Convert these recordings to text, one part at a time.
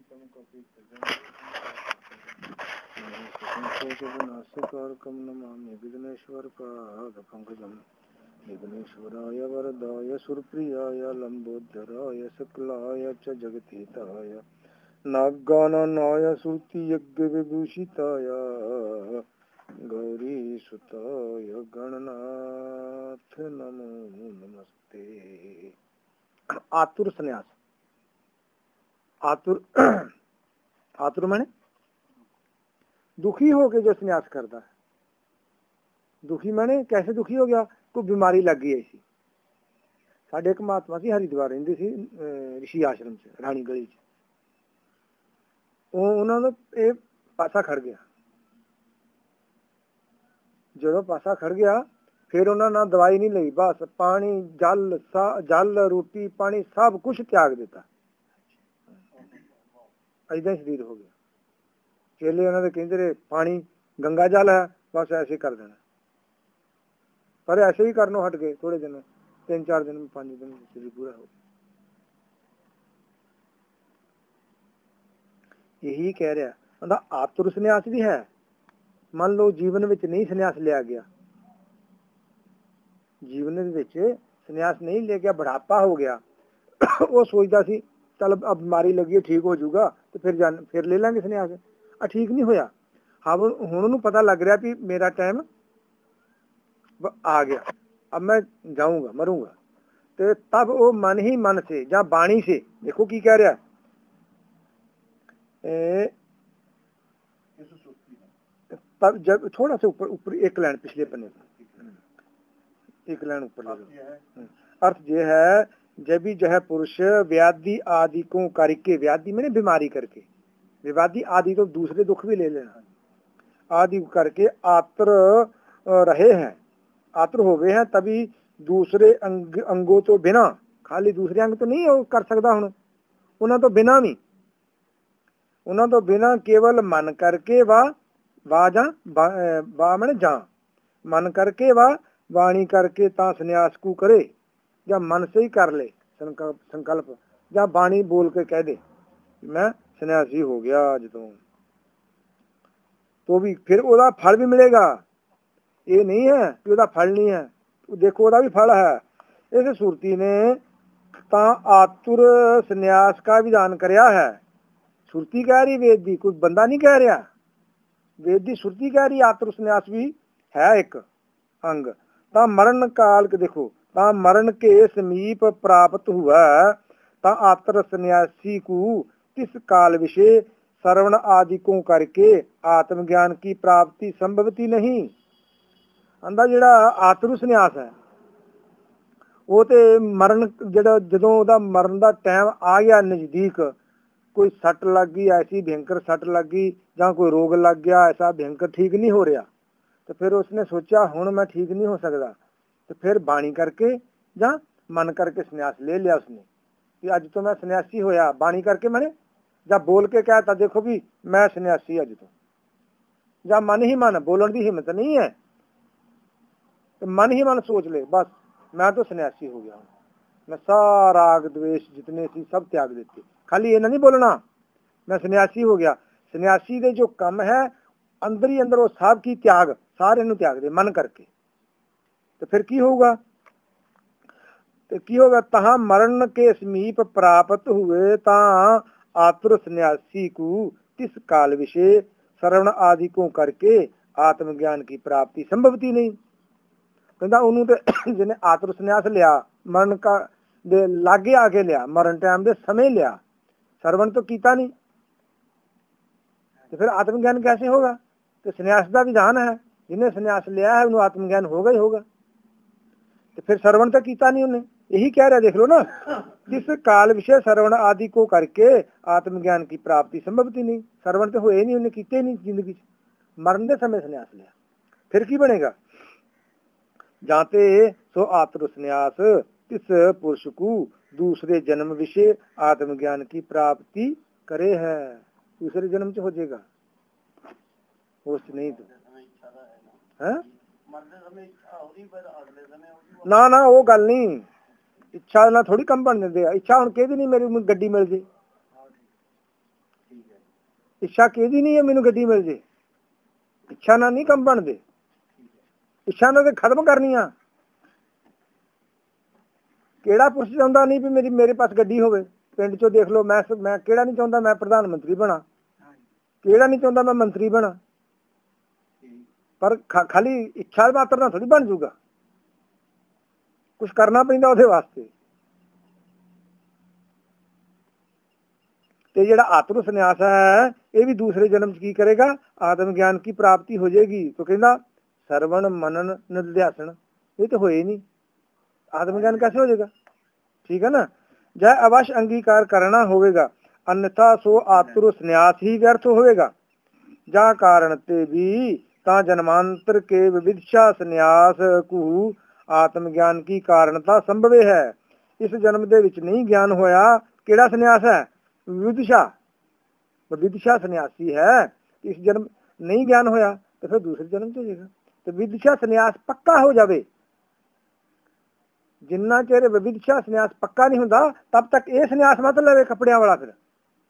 संकोचविनाशकारकं नमामि विघ्नेश्वरपादपङ्कजं विघ्नेश्वराय वरदाय सुरप्रियाय लम्बोदराय सकलाय च जगतीताय नागाननाय श्रुतियज्ञविभूषिताय गौरीसुताय गणनाथ नमो नमस्ते। आतुर संन्यास। आतुर आतुर माने दुखी हो के जो संन्यास करता है। दुखी माने कैसे दुखी हो गया, कोई बीमारी लग गई ऐसी। साढ़े एक महात्मा सी हरिद्वार रहिंदे सी ऋषि आश्रम च रानी गली च। उन्होंने ये पासा खड़ गया। जो पासा खड़ गया फिर उन्होंने दवाई नहीं ली, बस पानी जल रोटी पानी सब कुछ त्याग देता। ऐसा शरीर हो गया। चेले उन्होंने कहते पानी गंगा जल है, बस ऐसे कर देना। पर ऐसे ही करनो हट गए। थोड़े दिन 3-4 दिन में 5 दिन शरीर पूरा हो गया। यही कह रहा आतुर संन्यास भी है। मान लो जीवन में नहीं संन्यास लिया गया, जीवन में संन्यास नहीं ले गया, बुढ़ापा हो गया। वो सोचता सी चल अब बीमारी लगी ठीक हो जाऊगा तो फिर ले लेंगे संन्यास। ठीक नहीं होया। हाँ हुण उन्हें पता लग रहा भी मेरा टाइम आ गया, अब मैं जाऊंगा मरूंगा। तो तब वो मन ही मन से या बाणी से, देखो की कह रहा तब जब थोड़ा सा ऊपर एक लाइन पिछले पन्ने पर एक लाइन ऊपर अर्थ ये है जब भी जो है पुरुष व्याधि आदि को करके, व्याधि मैंने बीमारी करके, व्याधि आदि तो दूसरे दुख भी ले लेना, आदि करके आत्र रहे हैं, आतुर हो गए हैं। तभी दूसरे अंगों तो बिना, खाली दूसरे अंग तो नहीं कर सकता हूं, उन्हें तो बिना भी, उन्हें तो बिना केवल मन करके मैंने जा मन करके वाणी करके ता संन्यास को करे, या मन से ही कर ले संकल्प, या वाणी बोल के कह दे मैं सन्यासी हो गया आज तो भी फिर ओदा फल भी मिलेगा। ये नहीं है कि ओदा फल नहीं है, देखो ओदा भी फल है। इस सुरती ने ता आतुर संन्यास का विधान करया है। सुरती कह रही, वेद दी, कोई बंदा नहीं कह रहा। वेद दी सुरती कह रही आतुर संन्यास भी है एक अंग। ता मरण काल के देखो, ता मरण के समीप प्राप्त हुआ ता आतुर संन्यासी को किस काल विषय श्रवण आदि को करके आत्मज्ञान की प्राप्ति संभवती नहीं। अंदा जेड़ा आतुर संन्यास है वो ते मरण जदों ओदा मरण दा टाइम आ गया नजदीक, कोई सट लग गई ऐसी भयंकर सट लग गई, या कोई रोग लग गया ऐसा भयंकर ठीक नहीं हो रहा, तो फिर उसने सोचा हुण मैं ठीक नहीं हो सकता, तो फिर बाणी करके या मन करके संन्यास ले लिया उसने कि अज तो मैं सन्यासी होया। बाणी करके मैंने या बोल के कहता देखो भी मैं सन्यासी अज तो, या मन ही मन, बोलने की हिम्मत नहीं है तो मन ही मन सोच ले बस मैं तो सन्यासी हो गया हूँ, मैं सारा राग द्वेष जितने सी सब त्याग देते। खाली ये नहीं बोलना मैं सन्यासी हो गया। सन्यासी दे जो कम है अंदर ही अंदर वो सब की त्याग, सारे नु त्याग दे मन करके, तो फिर की होगा, तो की होगा तहा मरण के समीप प्राप्त हुए ता आतुर सन्यासी को किस काल विषय श्रवण आदि को करके आत्मज्ञान की प्राप्ति संभवती नहीं। कहता उन्होंने जिन्हें आतुर संन्यास लिया, मरण का दे लागे आके लिया, मरण टाइम दे समय लिया, श्रवण तो कीता नहीं, तो फिर आत्मज्ञान कैसे होगा। तो संन्यास का विधान है, जिन्हें संन्यास लिया है उन्हें आत्मज्ञान होगा ही होगा, तो फिर श्रवण तो कीता नहीं उन्हें। यही कह रहा देख लो ना, जिस काल विषय श्रवण आदि को करके आत्मज्ञान की प्राप्ति संभवती नहीं। श्रवण तो हुए नहीं, उन्हें कीते नहीं जिंदगी, मरण के समय संन्यास लिया, फिर की बनेगा। जाते सो आतुर संन्यास किस पुरुष को दूसरे जन्म विषय आत्मज्ञान की प्राप्ति करे है। दूसरे जन्म से हो जाएगा होश नहीं तो है ना ना वो गल नहीं, इच्छा ना थोड़ी कम बन देते। इच्छा हम कह नहीं मेरी गड्डी मिल जाए, ਇੱਛਾ ਕਿਹਦੀ ਨਹੀਂ ਹੈ ਮੈਨੂੰ ਗੱਡੀ ਮਿਲ ਜੇ, ਇੱਛਾ ਨਾਲ ਨਹੀਂ ਕੰਮ ਬਣਦੇ, ਇੱਛਾ ਨਾਲ ਤੇ ਖਤਮ ਕਰਨੀਆਂ। ਕਿਹੜਾ ਪੁਰਸ਼ ਚਾਹੁੰਦਾ ਨਹੀਂ ਵੀ ਮੇਰੇ ਪਾਸ ਗੱਡੀ ਹੋਵੇ। ਪਿੰਡ ਚੋਂ ਦੇਖ ਲਓ, ਮੈਂ ਕਿਹੜਾ ਨਹੀਂ ਚਾਹੁੰਦਾ ਮੈਂ ਪ੍ਰਧਾਨ ਮੰਤਰੀ ਬਣਾ, ਕਿਹੜਾ ਨਹੀਂ ਚਾਹੁੰਦਾ ਮੈਂ ਮੰਤਰੀ ਬਣਾ। ਪਰ ਖਾਲੀ ਇੱਛਾ ਮਾਤਰ ਨਾਲ ਥੋੜੀ ਬਣ ਜੂਗਾ, ਕੁਛ ਕਰਨਾ ਪੈਂਦਾ ਉਹਦੇ ਵਾਸਤੇ। ਤੇ ਜਿਹੜਾ ਆਤਮ ਸੰਨਿਆਸ ਹੈ ਇਹ ਵੀ ਦੂਸਰੇ ਜਨਮ ਚ ਕੀ ਕਰੇਗਾ, ਆਤਮ ਗਿਆਨ की प्राप्ति हो जाएगी। तो कहना श्रवण मनन निध्यासन, ये तो होए नहीं, आत्मज्ञान कैसे हो जाएगा। ठीक है ना। जय अवश्य अंगीकार करना होगा, अन्यथा सो आतुर संन्यास ही व्यर्थ होएगा। जा कारण ते भी ता जन्मांतर के विविधशा संन्यास को आत्मज्ञान की कारणता संभव है। इस जन्म दे विच नहीं ज्ञान होया, केड़ा संन्यास है, विविधशा, विविधशा संन्यासी है। इस जन्म नहीं ज्ञान होया तो फिर दूसरे जन्म हो जाएगा। तो विविधशा संन्यास पक्का हो जावे, जिन्ना चेर विविधशा संन्यास पक्का नहीं हुंदा तब तक ये संन्यास मत लवे कपड़ियां वाला। फिर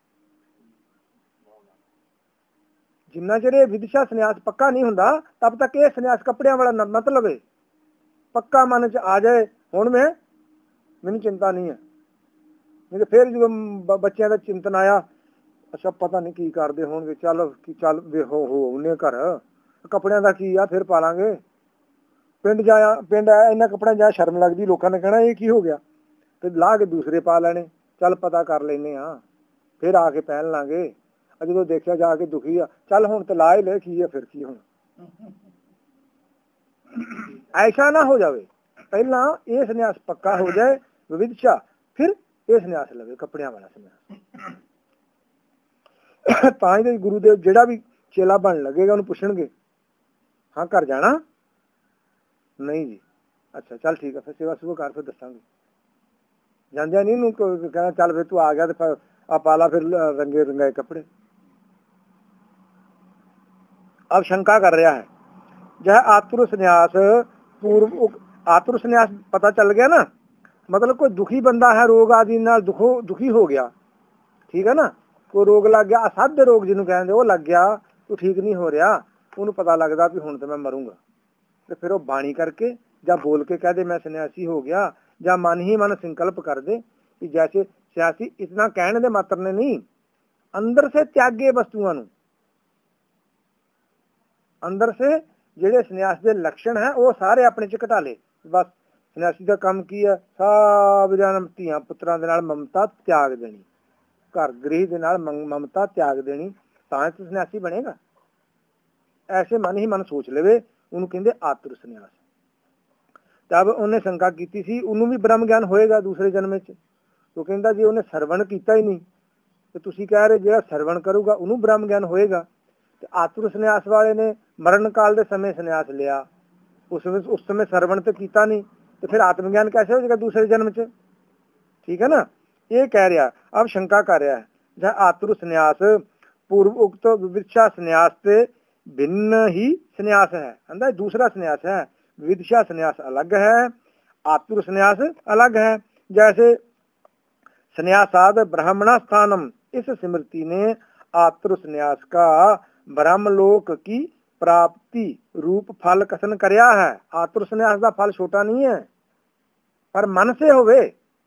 जिन्ना चेर विविधशा संन्यास पक्का नहीं हुंदा तब तक ये संन्यास कपड़ियां वाला मत लवे। पक्का मन च आ जाए हुण मैनूं चिंता नहीं है, नहीं तो फिर जो बच्चों का चिंतन आया, अच्छा पता नहीं की करते होणगे, चल वे हो उन्हें घर कपड़ियां का की आ, फिर पा लांगे। पिंड जाया, पिंड आया इन्ना कपड़ा जाया शर्म लगती, लोगों ने कहना ये की हो गया, तो ला के दूसरे पा लेने, चल पता कर लेने हाँ, फिर आके पहन लांगे। जो देखा जाके दुखी आ, चल हुण तो ला ही ले, की है फिर की हुण। ऐसा ना हो जाए, पहला ये संन्यास पक्का हो जाए विविधशा, फिर ये संन्यास लवे कपड़ियां वाला संन्यास। ਤਾਂ ਹੀ ਗੁਰੂदेव ਜਿਹੜਾ ਵੀ ਚੇਲਾ ਬਣ ਲੱਗੇਗਾ ਉਹਨੂੰ ਪੁੱਛਣਗੇ, ਹਾਂ ਘਰ ਜਾਣਾ ਨਹੀਂ ਜੀ, ਅੱਛਾ ਚੱਲ ਠੀਕ ਹੈ ਫਿਰ ਸੇਵਾ ਸੁਭਾ ਕਰ, ਫਿਰ ਦੱਸਾਂਗੇ। ਜਾਂਦਿਆਂ ਨਹੀਂ ਉਹਨੂੰ ਕਹਿਣਾ ਚੱਲ ਫਿਰ ਤੂੰ ਆ ਗਿਆ ਤੇ ਆ ਪਾ ਲਾ ਫਿਰ ਰੰਗੇ ਰੰगाए कपड़े। अब शंका कर रहा है, यह आतुर संन्यास पूर्व, आतुर संन्यास पता चल गया ना, मतलब कोई दुखी बंदा है, रोग आदि नाल दुखी हो गया, ठीक है ना, कोई रोग लग गया, असाध्य रोग जिन्हों कहते वो लग गया, तो ठीक नहीं हो रहा, उन्होंने पता लगता भी हुण तो मैं मरूंगा, तो फिर वो बाणी करके या बोल के कह दे मैं सन्यासी हो गया, या मन ही मन संकल्प कर दे कि जैसे सन्यासी, इतना कहने दे मात्र ने नहीं, अंदर से त्यागे वस्तुओं, अंदर से ਜਿਹੜੇ ਸੰਨਿਆਸ ਦੇ लक्षण है वो सारे अपने च घटा ले। बस सन्यासी का काम की है, सब जन ਧੀਆਂ ਪੁੱਤਰਾਂ ਦੇ ਨਾਲ ममता त्याग देनी, घर गृह ਦੇ ਨਾਲ ममता त्याग देनी, ਤਾਂ तो सन्यासी बनेगा। ऐसे मन ही मन सोच लेवे, ਉਹਨੂੰ ਕਹਿੰਦੇ आतुर संन्यास। जब ਉਹਨੇ शंका ਕੀਤੀ ਸੀ, ਉਹਨੂੰ ਵੀ ब्रह्म ज्ञान होएगा दूसरे जन्म ਚ, तो ਕਹਿੰਦਾ ਜੇ ਉਹਨੇ ਸਰਵਣ ਕੀਤਾ ਹੀ ਨਹੀਂ, ਤੇ ਤੁਸੀਂ ਕਹਿ ਰਹੇ ਜਿਹੜਾ ਸਰਵਣ ਕਰੂਗਾ ਉਹਨੂੰ ब्रह्म ज्ञान होएगा। ਤੇ आतुर संन्यास वाले ने मरण काल के समय संन्यास लिया, उस समय श्रवण तो किया नहीं, तो फिर आत्मज्ञान कैसे हो जाएगा दूसरे जन्म च। ठीक है ना, ये कह रहा। अब शंका कर रहा है, जहाँ आतुर संन्यास पूर्व उक्त विविधशा संन्यास से भिन्न ही संन्यास है, अंदर दूसरा संन्यास है, विविधशा संन्यास अलग है, आतुर संन्यास अलग है। जैसे संन्यासाद ब्राह्मण स्थानम, इस स्मृति ने आतुर संन्यास का ब्रह्मलोक की प्राप्ति रूप फल कथन करया है। आतुर संन्यास का फल छोटा नहीं है, पर मन से होवे,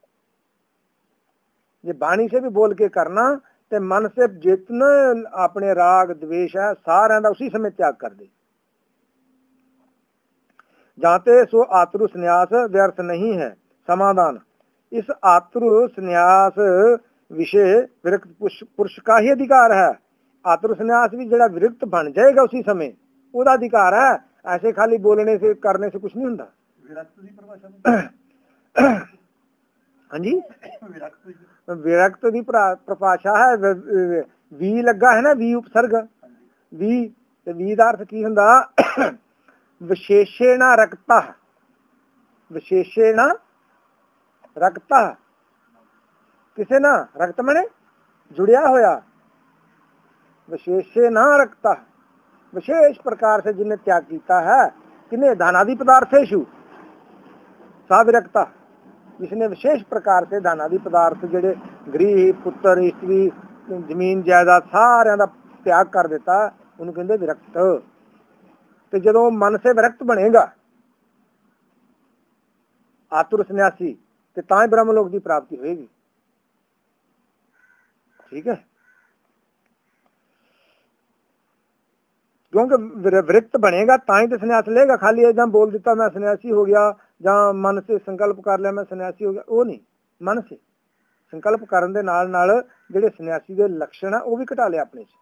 ये बाणी से भी बोल के करना, ते मन से जितने अपने राग द्वेष है सारे उसी समय त्याग कर दे। जाते सो आतुर संन्यास व्यर्थ नहीं है। समाधान, इस आतुर संन्यास विषय विरक्त पुरुष का ही अधिकार है। आतुर संन्यास भी जड़ा विरक्त बन जाएगा उसी समय, ਉਹਦਾ अधिकार है। ऐसे खाली बोलने से करने से कुछ नहीं होता। हाँ जी, विरक्त की परिभाषा है, वी लगा है ना, वी उपसर्ग, वी का अर्थ की हुंदा, विशेषेण रक्ता, विशेषेण रक्ता, किसे ना रक्त मने जुड़िया होया, विशेषेण रक्ता, विशेष प्रकार से जिन्हें त्याग किया है, किन्हें दानादि पदार्थेषु सा विरक्ता, जिसने विशेष प्रकार से दानादि पदार्थ जड़े गृह पुत्र स्त्री ਜ਼ਮੀਨ ਜਾਇਦਾਦ ਸਾਰਿਆਂ ਦਾ ਤਿਆਗ ਕਰ ਦਿੱਤਾ, ਉਹਨੂੰ ਕਹਿੰਦੇ ਵਿਰਕਤ। ਤੇ ਜਦੋਂ ਮਨ ਸੇ ਵਿਰਕਤ ਬਣੇਗਾ ਆਤੁਰ ਸੰਨਿਆਸੀ, ਤੇ ਤਾਂ ਹੀ ਬ੍ਰਹਮ ਲੋਕ ਦੀ ਪ੍ਰਾਪਤੀ ਹੋਏਗੀ। ਠੀਕ ਹੈ, ਕਿਉਂਕਿ ਵਿਰਕਤ ਬਣੇਗਾ ਤਾਂ ਹੀ ਤੇ ਸੰਨਿਆਸ ਲਏਗਾ। ਖਾਲੀ ਏਦਾਂ ਬੋਲ ਦਿੱਤਾ ਮੈਂ ਸੰਨਿਆਸੀ ਹੋ ਗਿਆ, ਜਾਂ ਮਨ ਸੇ ਸੰਕਲਪ ਕਰ ਲਿਆ ਮੈਂ ਸੰਨਿਆਸੀ ਹੋ ਗਿਆ, ਉਹ ਨਹੀਂ। ਮਨ ਸੇ ਸੰਕਲਪ ਕਰਨ ਦੇ ਨਾਲ ਨਾਲ ਜਿਹੜੇ ਸੰਨਿਆਸੀ ਦੇ ਲੱਛਣ ਆ ਉਹ ਵੀ ਘਟਾ ਲਿਆ ਆਪਣੇ ਚ।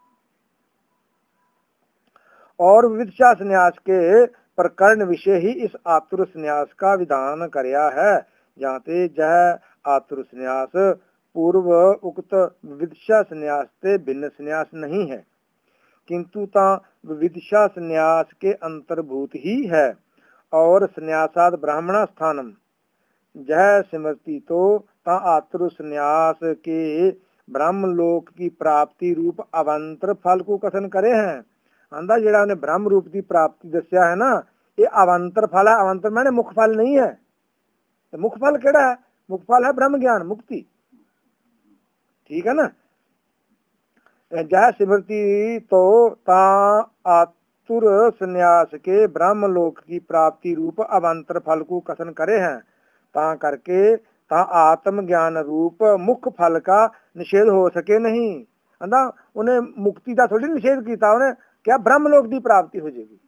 और विविधशा संन्यास के प्रकरण विषय ही इस आतुर संन्यास का विधान करया है। जाते जह आतुर संन्यास पूर्व उक्त विविधशा संन्यास से भिन्न संन्यास नहीं है, किंतु ता विविधशा संन्यास के अंतर्भूत ही है। और संन्यासाद ब्राह्मण स्थानम जह स्मृति तो ता आतुर संन्यास के ब्रह्म लोक की प्राप्ति रूप अवंतर फल को कथन करे हैं। आंदा ਜਿਹੜਾ ਉਹਨੇ ਬ੍ਰਹਮ ਰੂਪ ਦੀ ਪ੍ਰਾਪਤੀ ਦੱਸਿਆ ਹੈ ਨਾ, ਇਹ ਅਵੰਤਰ ਫਲ ਹੈ। ਅਵੰਤਰ ਮਾने ਮੁੱਖ ਫਲ ਨਹੀਂ ਹੈ। ਤੇ ਮੁੱਖ ਫਲ ਕਿਹੜਾ ਹੈ? ਮੁੱਖ ਫਲ ਹੈ ਬ੍ਰਹਮ ਗਿਆਨ, ਮੁਕਤੀ। ਠੀਕ ਹੈ ਨਾ। ਜਹ ਸਿਮਰਤੀ तो ता आतुर संन्यास के ब्रह्म लोक की प्राप्ति रूप अवंतर फल को कथन करे हैं। ता करके ता आत्म ज्ञान रूप मुख्य फल का निषेध हो सके नहीं। आंदा ਉਹਨੇ ਮੁਕਤੀ ਦਾ ਥੋੜੀ ਨਿषेध ਕੀਤਾ, ਉਹਨੇ क्या ब्रह्म लोक की प्राप्ति हो जाएगी,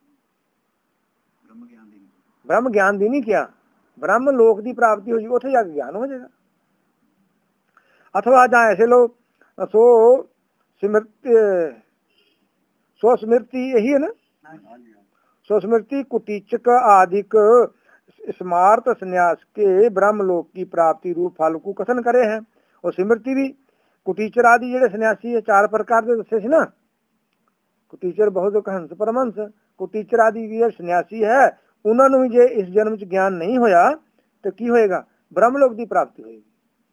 ब्रह्म ज्ञान दी नहीं किया, ब्रह्म लोक की प्राप्ति हो जाएगी, उसे जाके ज्ञान हो जाएगा। अथवा जहाँ ऐसे लोग सो स्मृति यही है ना, सो स्मृति कुटीचक आदिक स्मार्त संन्यास के ब्रह्म लोक की प्राप्ति रूप फल को कथन करे हैं। और स्मृति भी कुटीचर आदि जेडे सन्यासी है 4 प्रकार के दसे ना, कुटीचर बहुत हंस परमहंस, कुटीचर आदि भी सन्यासी है, उन्होंने भी जे इस जन्म च ज्ञान नहीं होया तो की होएगा? ब्रह्मलोक की प्राप्ति होगी।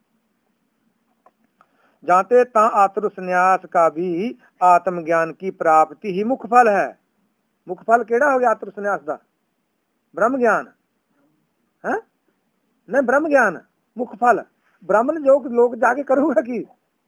जाते ता आतुर संन्यास का भी आत्म ज्ञान की प्राप्ति ही मुख्य फल है। मुख्य फल केड़ा हो गया आतुर संन्यास का? ब्रह्म ज्ञान है नहीं, ब्रह्म ज्ञान मुख्य फल। ब्राह्मण जो लोग जाके करूंगा की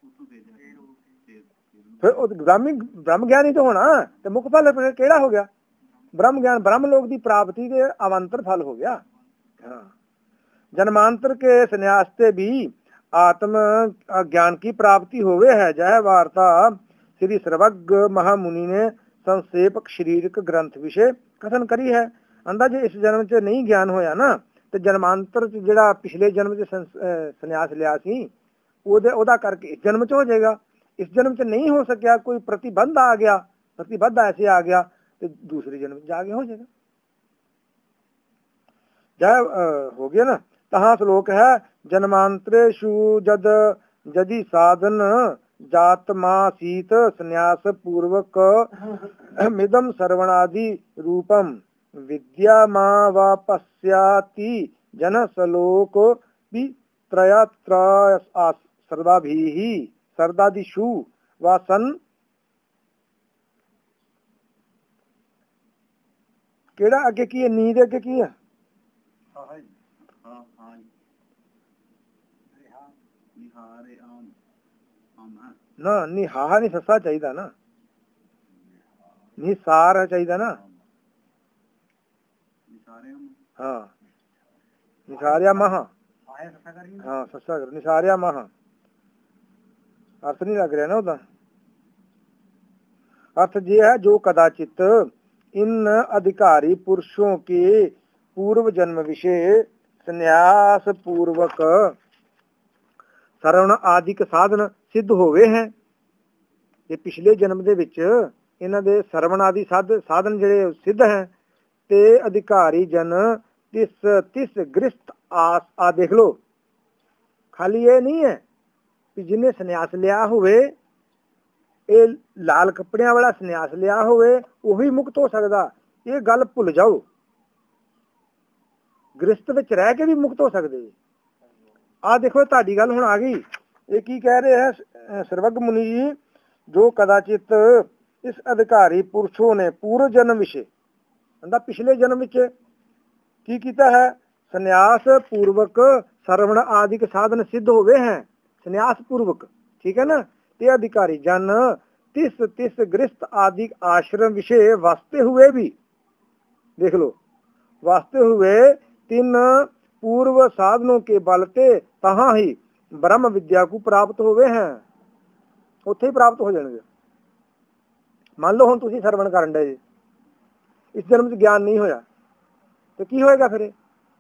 फिर ब्रह्म ज्ञान ही तो होना, तो मुख्य फल केड़ा हो गया? ब्रह्म ज्ञान, ब्रह्म लोक की प्राप्ति के अवंतर फल हो गया। जन्मांतर के संन्यास से भी आत्म ज्ञान की प्राप्ति होवे है। जह वार्ता श्री सर्वज्ञ महामुनि ने संक्षेप शरीरक ग्रंथ विषय कथन करी है। अंदाजे इस जन्म च नहीं ज्ञान होया ना, तो जन्मांतर च जिहड़ा पिछले जन्म च संन्यास लिया सी ओदा करके इस जन्म च हो जाएगा। इस जन्म च नहीं हो सकिया, कोई प्रतिबंध आ गया, प्रतिबंध ऐसे आ गया तो दूसरे जन्म जाके हो जाएगा। जय हो गया ना। तहाँ श्लोक है जन्मांतरेषु जद जदि साधन जातमासीत संन्यास पूर्वक मिदम सर्वणादि रूपम विद्या वापस्याति जन सलोक सर्दादिषु वासन केड़ा आगे की है? नींद आगे की है ना, निहाहा नहीं सस्सा चाहिए ना, निसार चाहिए ना। हाँ निसारिया महा, हाँ सस्सा कर निसारिया महा, अर्थ नहीं लग रहा ना उदा। अर्थ ये है जो कदाचित इन अधिकारी पुरुषों के पूर्व जन्म विषय संन्यास पूर्वक श्रवण आदि के साधन सिद्ध होवे हैं। ये पिछले जन्म दे विच इन्हां दे श्रवण आदि साधन जिहड़े सिद्ध हैं, ते अधिकारी जन तिस गृहस्थ आ देख लो। खाली ये नहीं है कि जिन्हें संन्यास लिया होवे, ये लाल कपड़ियां वाला संन्यास लिया होवे वही मुक्त हो सकदा, ये गल भुल जाओ। गृहस्थ विच रह के भी मुक्त हो सकदे। आ देखो तुहाडी गल हुण आ गई। ये की कह रहे हैं सर्वज्ञ मुनि जी, जो कदाचित इस अधिकारी पुरुषों ने पूर्व जन्म विषय पिछले जन्म विच की कीता है? संन्यास पूर्वक श्रवण आदि के साधन सिद्ध होवे हैं। संन्यास पूर्वक, ठीक है ना। ते अधिकारी जन तिस तिस गृहस्थ आदि आश्रम विषय वास्ते हुए भी, देख लो, वास्ते हुए 3 पूर्व साधनों के बलते तहां ही ब्रह्म विद्या को प्राप्त होवे हैं, उत्थे ही प्राप्त हो जाएंगे। मान लो हुण तुसीं सरवण करन डे, इस जन्म च ज्ञान नहीं होया तो की होएगा फिर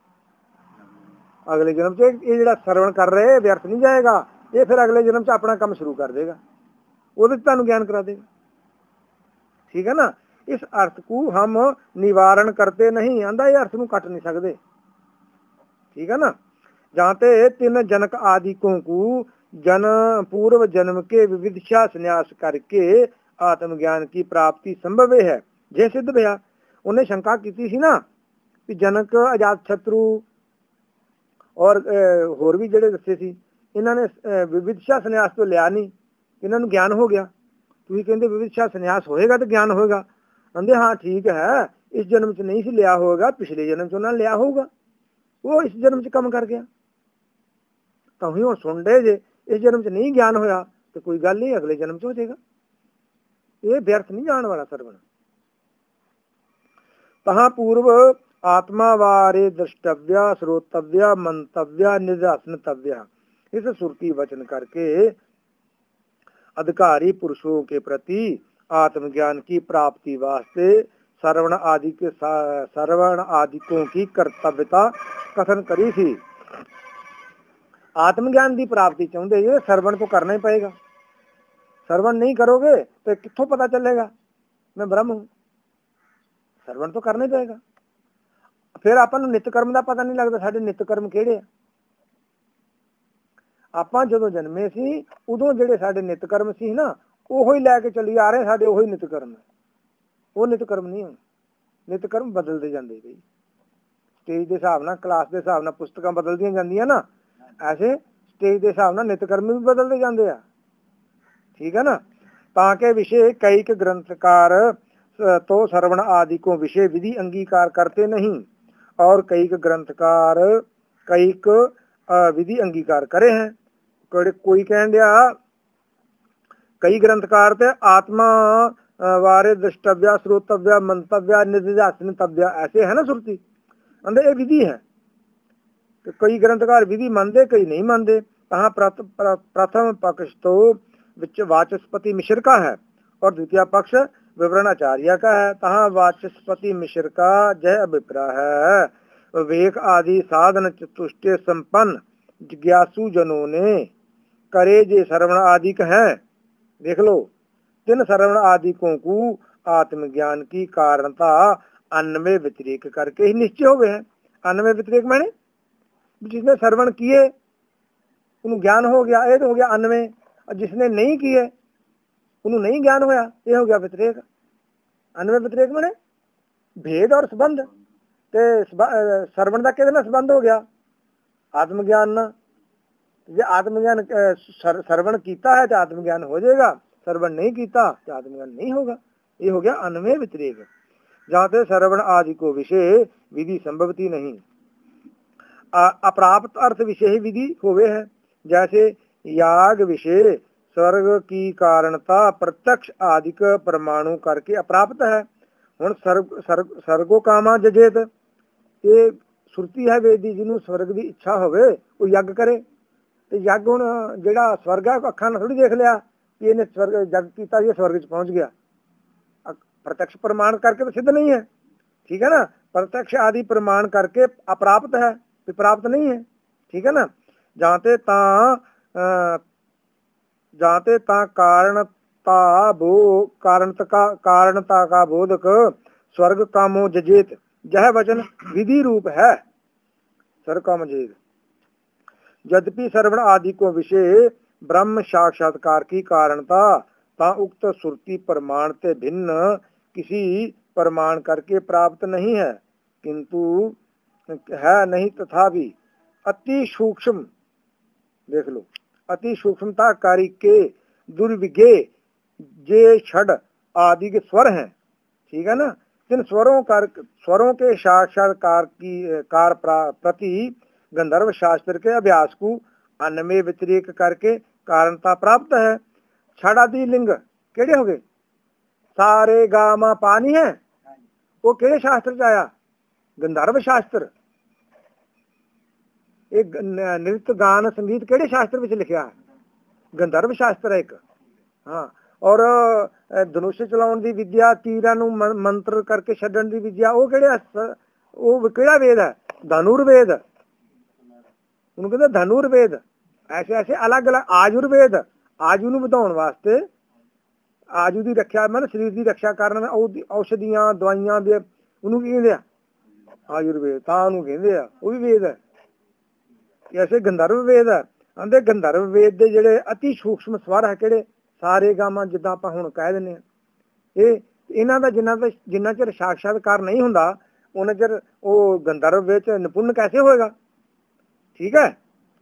अगले जन्म च ये जिहड़ा सरवण कर रहे व्यर्थ नहीं जाएगा, ये फिर अगले जन्म च अपना काम शुरू कर देगा, ਉਹਦੇ ਚ ਤੁਹਾਨੂੰ ज्ञान करा देगा। ठीक है ना। इस अर्थ को हम निवारण करते नहीं, आंदा ये अर्थ को कट नहीं सकते। ठीक है ना। जाते 3 जनक आदिकों को जन पूर्व जन्म के विविधिशा संन्यास करके आत्मज्ञान की प्राप्ति संभव है। जे सिद्ध भया, उन्हें शंका की थी ना कि जनक अजात शत्रु और होर भी ਜਿਹੜੇ ਦੱਸੇ ਸੀ, ਇਹਨਾਂ ਨੇ ਵਿਵਿਧਸ਼ਾ ਸੰਨਿਆਸ ਤੋਂ ਲਿਆ ਨਹੀਂ, ਇਹਨਾਂ ਨੂੰ ਗਿਆਨ ਹੋ ਗਿਆ। ਤੁਸੀਂ ਕਹਿੰਦੇ ਵਿਵਿਧਸ਼ਾ ਸੰਨਿਆਸ ਹੋਏਗਾ ਤਾਂ ਗਿਆਨ ਹੋਏਗਾ, ਕਹਿੰਦੇ ਹਾਂ ਠੀਕ ਹੈ, ਇਸ ਜਨਮ ਚ ਨਹੀਂ ਸੀ ਲਿਆ ਹੋਏਗਾ, ਪਿਛਲੇ ਜਨਮ ਚ ਉਹਨਾਂ ਨੇ ਲਿਆ ਹੋਊਗਾ, ਉਹ ਇਸ ਜਨਮ ਚ ਕੰਮ ਕਰ ਗਿਆ। ਤਾਂ ਹੁਣ ਸੁਣਦੇ ਜੇ ਇਸ ਜਨਮ ਚ ਨਹੀਂ ਗਿਆਨ ਹੋਇਆ ਤੇ ਕੋਈ ਗੱਲ ਨਹੀਂ, ਅਗਲੇ ਜਨਮ ਚ ਹੋ ਜਾਏਗਾ। ਇਹ ਵਿਅਰਥ ਨਹੀਂ ਜਾਣ ਵਾਲਾ ਸਰਵਣ। तहाँ पूर्व आत्मा वारे द्रष्टव्या श्रोतव्या मंतव्या निध्यासनतव्या, इस सुरती वचन करके अधिकारी पुरुषों के प्रति आत्मज्ञान की प्राप्ति वास्ते श्रवण आदिकों की कर्तव्यता कथन करी थी। आत्मज्ञान की प्राप्ति चाहते ये श्रवण तो करना ही पड़ेगा। श्रवण नहीं करोगे तो कित्थों पता चलेगा मैं ब्रह्म हूं। ਸਰਵਣ तो करना ही पड़ेगा। फिर ਆਪਾਂ ਨੂੰ ਨਿਤ ਕਰਮ ਦਾ ਪਤਾ ਨਹੀਂ ਲੱਗਦਾ, ਸਾਡੇ ਨਿਤ ਕਰਮ ਕਿਹੜੇ ਆ। ਆਪਾਂ ਜਦੋਂ ਜਨਮੇ ਸੀ ਉਦੋਂ ਜਿਹੜੇ ਸਾਡੇ ਨਿਤ ਕਰਮ ਸੀ ਨਾ, ਉਹੋ ਹੀ ਲੈ ਕੇ ਚੱਲੀ ਆ ਰਹੇ, ਸਾਡੇ ਉਹੀ ਨਿਤ ਕਰਮ ਹੈ। ਉਹ ਨਿਤ ਕਰਮ ਨਹੀਂ ਹੁਣ, ਨਿਤ ਕਰਮ ਬਦਲਦੇ ਜਾਂਦੇ ਬਈ, ਸਟੇਜ ਦੇ ਹਿਸਾਬ ਨਾਲ, ਕਲਾਸ ਦੇ ਹਿਸਾਬ ਨਾਲ ਪੁਸਤਕਾਂ ਬਦਲਦੀਆਂ ਜਾਂਦੀਆਂ ਨਾ, ਐਸੇ ਸਟੇਜ ਦੇ ਹਿਸਾਬ ਨਾਲ ਨਿਤ ਕਰਮ ਵੀ ਬਦਲਦੇ ਜਾਂਦੇ ਆ। ਠੀਕ ਹੈ ਨਾ। ਤਾਂ ਕਿ ਵਿਸ਼ੇ ਕਈ ਕ ग्रंथकार तो श्रवण आदि को विषय विधि अंगीकार करते नहीं, और कई ग्रंथकार कई विधि अंगीकार करे हैं। कोई कह दिया कई ग्रंथकार थे आत्मा वारे द्रष्टव्या श्रोतव्या मंतव्या निध्यासनतव्या, ऐसे है ना सुरती, अंदर ये विधि है। तो कई ग्रंथकार विधि मानते, कई नहीं मानते। कहाँ प्रथम पक्ष तो वाचस्पति मिश्र का है और द्वितीय पक्ष विवरणाचार्य का है। तहाँ वाचस्पति मिश्र का जय अभिप्राय है, विवेक आदि साधन चतुष्टय संपन्न जिज्ञासु जनों ने करे जे श्रवण आदि है। देख लो, 3 श्रवण आदिकों को आत्मज्ञान की कारणता अन्वय व्यतिरेक करके ही निश्चय हो गए हैं। अन्वय व्यतिरेक माने जिसने श्रवण किए उन्हें ज्ञान हो गया, ये तो हो गया अन्वय, और जिसने नहीं किए उन्हें नहीं ज्ञान होया, ये हो गया व्यतिरेक। अन्वय व्यतिरेक माने भेद और संबंध, ते श्रवण का किहदे नाल संबंध हो गया आत्मज्ञान ना। जे आत्मज्ञान श्रवण कीता है तो आत्मज्ञान हो जाएगा, श्रवण नहीं कीता तो आत्मज्ञान नहीं होगा, ये हो गया अन्वय व्यतिरेक। जहाँ से श्रवण आदि को विषय विधि संभवती नहीं, अप्राप्त अर्थ विषय विधि होवे है। जैसे याग विषय स्वर्ग की कारणता प्रत्यक्ष आदिक परमाणु करके अप्राप्त है। हुण स्वर्गो कामा जजेत, ये सुरती है वेदी, जिन्होंने स्वर्ग की इच्छा होवे वो यज्ञ करे। तो यज्ञ हुण जिहड़ा स्वर्ग है अखां नाल थोड़ी देख लिया कि इन्हें स्वर्ग यज्ञ किया, ये स्वर्ग च पहुंच गया। प्रत्यक्ष प्रमाण करके तो सिद्ध नहीं है। ठीक है ना। प्रत्यक्ष आदि प्रमाण करके अप्राप्त है, तो प्राप्त नहीं है। ठीक है ना। जाते ता कारणता का बोधक स्वर्ग कामो जजेत, यह वचन विधि रूप है। स्वर्ग कामो जजेत। यद्यपि श्रवण आदि को विषय ब्रह्म साक्षात्कार की कारणता ता उक्त श्रुति प्रमाण से भिन्न किसी प्रमाण करके प्राप्त नहीं है, किंतु है नहीं तथापि अति सूक्ष्म, देख लो, अति सूक्ष्मता कार्य के दुर्विज्ञ जे षड आदि के स्वर हैं। ठीक है ना। जिन स्वरों के साक्षात्कार की कार प्रति गंधर्व शास्त्र के अभ्यास को अन्वय व्यतिरेक करके कारणता प्राप्त है। छाड़ादी लिंग केड़े हो गए? सारे गा मा पा नहीं है, वो केड़े शास्त्र च आया? गंधर्व शास्त्र। एक नृत्य गान संगीत केड़े शास्त्र में लिखा है? गंधर्व शास्त्र है एक। हाँ, और धनुष चलाउण दी विद्या, तीरां नूं मंत्र करके छड्डण दी विद्या, वो केड़े वो केड़ा वेद है? धनुर्वेद। उन्होंने कहते धनुर्वेद। ऐसे ऐसे अलग अलग। आयुर्वेद, आयु नूं वधाउण वास्ते, आयु की रक्षा मतलब शरीर की रक्षा करन औषधियां दवाइयां दे, उन्होंने की कहते हैं? आयुर्वेद। तां उन्होंने कहते हैं वो भी वेद है। ऐसे गंधर्व वेद है। आंदे गंधर्व वेद दे जेड़े अति सूक्ष्म स्वर है केड़े? सारे गामा, जिद्दां आपां हुण कह दिंदे आ। इन्हां दा जिन्ना चिर साक्षात्कार नहीं हुंदा उन्ना चिर वो गंधर्व वेद च निपुण कैसे होएगा? ठीक है।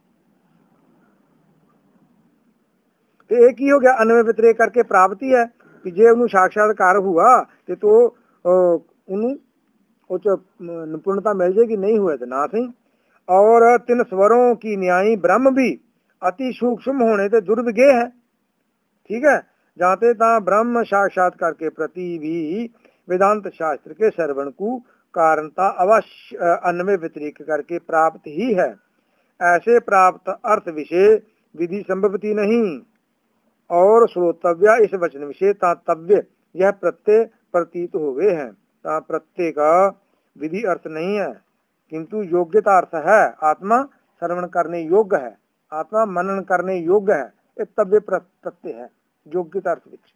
तो ये की हो गया? अन्वय व्यतिरेक करके प्राप्ति है कि जे उन्हें साक्षात्कार हुआ तो उन्हें निपुणता मिल जाएगी, नहीं हुए तो ना सही। और 3 स्वरों की न्यायी ब्रह्म भी अति सूक्ष्म होने से दुर्विज्ञ है। ठीक है। जाते ता ब्रह्म साक्षात्कार के प्रति भी वेदांत शास्त्र के श्रवण को कारणता अवश्य अन्वय व्यतिरेक करके प्राप्त ही है। ऐसे प्राप्त अर्थ विषय विधि संभवती नहीं, और श्रोतव्य इस वचन विषय तातव्य यह प्रत्यय प्रतीत हो गए हैं। प्रत्यय का विधि अर्थ नहीं है, किंतु योग्यता अर्थ है। आत्मा श्रवण करने योग्य है, आत्मा मनन करने योग्य है, ये तव्य प्रत्यय है योग्यता अर्थ विच।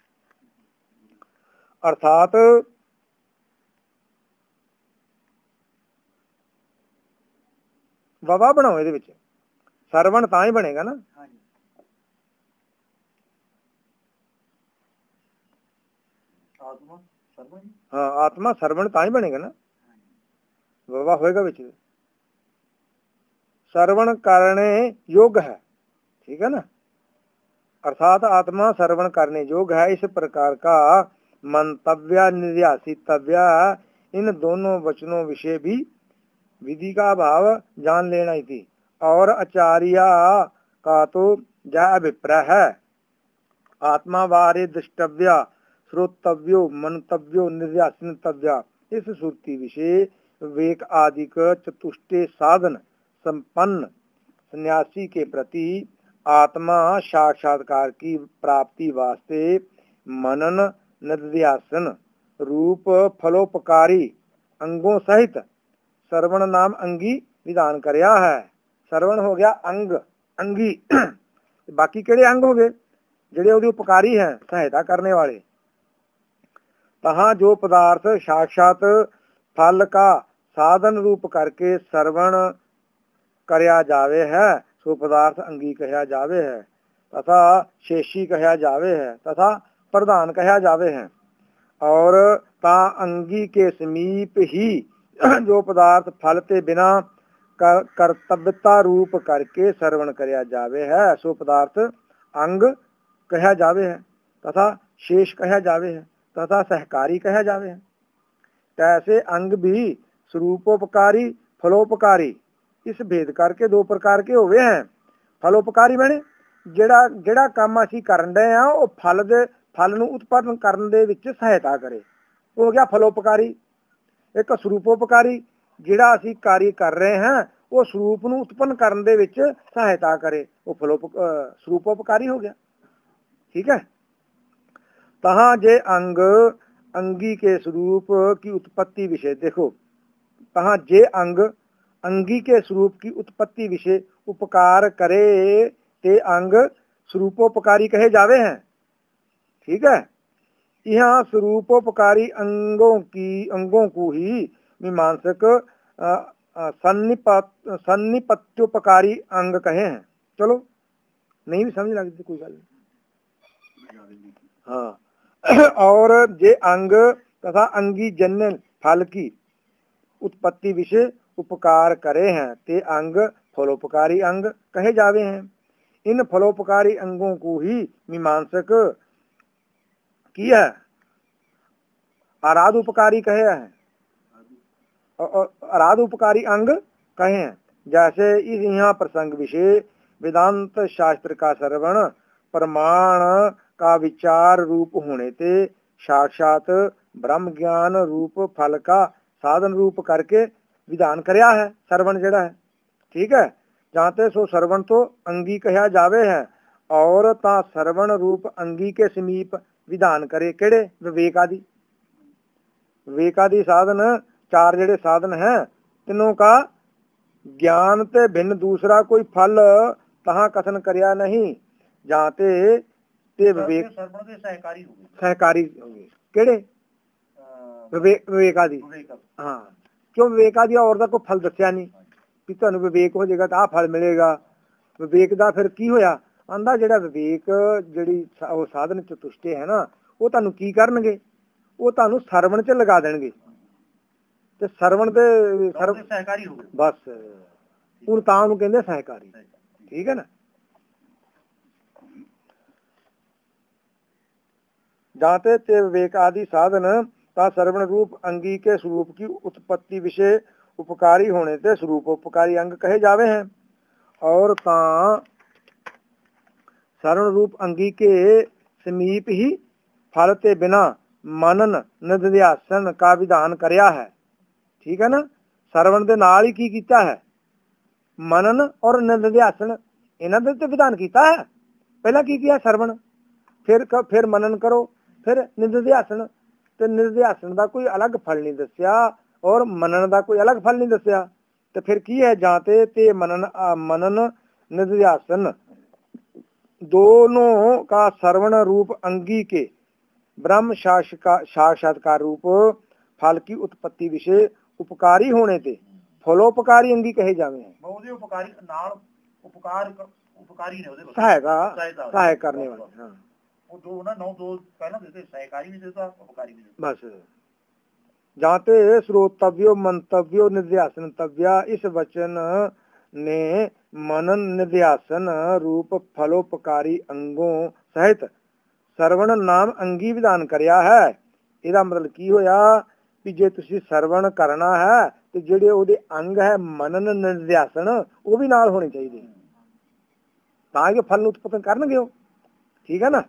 अर्थात वावा बनाओ ये श्रवण ता ही बनेगा ना। हाँ, आत्मा श्रवण ता ही बनेगा ना, वावा होएगा विच। श्रवण करने योग्य है, ठीक है ना। अर्थात आत्मा श्रवण करने योग्य है। इस प्रकार का मंतव्य निर्यासितव्य इन दोनों वचनों विषय भी विधि का भाव जान लेना ही थी। और आचार्य का तो यह अभिप्राय है, आत्मा वारे दृष्टव्य श्रोतव्यो मंतव्यो निर्यासनतव्य। इस श्रुति विषय वेक आदिक चतुष्टय साधन संपन्न सन्यासी के प्रति आत्मा साक्षात्कार की प्राप्ति वास्ते मनन निध्यासन रूप फलोपकारी अंगों सहित श्रवण नाम अंगी विधान करया है। श्रवण हो गया अंग, अंगी। बाकी केड़े अंग हो गए? जेड़े उहदे उपकारी हैं, सहायता करने वाले। तहाँ जो पदार्थ साक्षात फल का साधन रूप करके श्रवण करया जावे है, सो पदार्थ अंगी कहा जावे है, तथा शेषी कहा जावे है, तथा प्रधान कहा जावे है। और ता अंगी के समीप ही जो पदार्थ फल के बिना कर्तव्यता रूप करके श्रवण करया जावे है, सो पदार्थ अंग कहा जावे है, तथा शेष कहा जावे है, तथा सहकारी कहा जावे है। कैसे अंग भी स्वरूपोपकारी फलोपकारी इस भेद करके 2 प्रकार के हुए हैं। फलोपकारी बने जेड़ा जेड़ा काम असीं करन दे आ वो फल नूं उत्पन्न करन दे विच सहायता करे, वो हो गया फलोपकारी। एक स्वरूपोपकारी जेड़ा असीं कार्य कर रहे हैं वो स्वरूप नूं उत्पन्न करन दे विच सहायता करे, वो स्वरूपोपकारी हो गया। ठीक है। तहाँ जे अंग अंगी के स्वरूप की उत्पत्ति विषय देखो, तहाँ जे अंग अंगी के स्वरूप की उत्पत्ति विषय उपकार करे ते अंग स्वरूपोपकारी कहे जावे हैं। ठीक है। यहाँ स्वरूपोपकारी अंगों को ही मीमांसक सन्निपत्योपकारी अंग कहे हैं। चलो, नहीं भी समझ लगती कोई गल नहीं। हाँ। और जे अंग तथा अंगी जन्य फल की उत्पत्ति विषय उपकार करे हैं ते अंग फलोपकारी अंग कहे जावे हैं। इन फलोपकारी अंगों को ही मीमांसक किया आराध उपकारी कहे हैं, आराध उपकारी अंग कहे हैं। जैसे इस यहाँ प्रसंग विषय वेदांत शास्त्र का श्रवण प्रमाण का विचार रूप होने ते साक्षात ब्रह्म ज्ञान रूप फल का साधन रूप करके विधान करया है। सरवण जड़ा है, ठीक है, जहाँ ते सो सरवण तो अंगी कहा जावे है, और ता सरवण रूप अंगी के समीप विधान करे केड़े विवेक आदि। विवेक आदि साधन चार जड़े साधन हैं, तीनों का ज्ञान ते भिन्न दूसरा कोई फल तहाँ कथन करया नहीं। जाते ते विवेक सहकारी होंगे केड़े विवेकादि। हाँ, क्यों विवेकादि और दा कोई फल दस्या नहीं कि तुहानू विवेक हो जाएगा तो आ फल मिलेगा। विवेक दा फिर की होया, आंदा जेड़ा विवेक जेड़ी वो साधन चतुष्टे है ना, वो तुहानू की करनगे, वो तुहानू सरवण च लगा देणगे ते सरवण दे सहकारी हो गए बस, ਹੁਣ ਤਾਂ ਉਹਨੂੰ ਕਹਿੰਦੇ ਸਹਿਕਾਰੀ, ठीक है ना। जाते ते विवेक आदि साधन ता सर्वण रूप अंगी के स्वरूप की उत्पत्ति विषय उपकारी होने ते स्वरूप उपकारी अंग कहे जावे हैं, और ता सर्वण रूप अंगी के समीप ही फल ते बिना मनन निध्यासन का विधान करया है, ठीक है ना। सरवण दे नाल ही की कीता है, मनन और निध्यासन इन्हां दे ते विधान कीता है। पहला की किया सरवण, फिर मनन करो, फिर निध्यासन। ते निध्यासन का कोई अलग फल नहीं दस्या और मनन का कोई अलग फल नहीं दस्या, तो फिर की है जाते ते मनन निध्यासन दोनों का सरवण रूप अंगी के ब्रह्म साक्षात्कार रूप फल की उत्पत्ति विषय उपकारी होने ते फलोपकारी अंगी कहे जावे हैं। उपकारी नाल उपकारी ने ਉਹਦੇ सहायक करने वाले। हाँ, वो दो ना नौ दो पहला देते, सहकारी भी देता, उपकारी भी देता। बस जाते श्रोतव्यो मंतव्यो निध्यासनतव्या, इस वचन ने मनन निध्यासन रूप फलोपकारी अंगों सहित सरवण नाम अंगी विधान करया है। ਇਹਦਾ ਮਤਲਬ ਕੀ ਹੋਇਆ ਵੀ ਜੇ ਤੁਸੀਂ ਸਰਵਣ ਕਰਨਾ ਹੈ ਤੇ ਜਿਹੜੇ ਉਹਦੇ ਅੰਗ ਹੈ ਮਨਨ ਨਿਧਿਆਸਨ ਉਹ ਵੀ ਨਾਲ ਹੋਣੇ ਚਾਹੀਦੇ, ਤਾਂ ਕਿ ਫਲ ਨੂੰ ਉਤਪਤਨ ਕਰਨਗੇ ਉਹ, ਠੀਕ ਹੈ ਨਾ।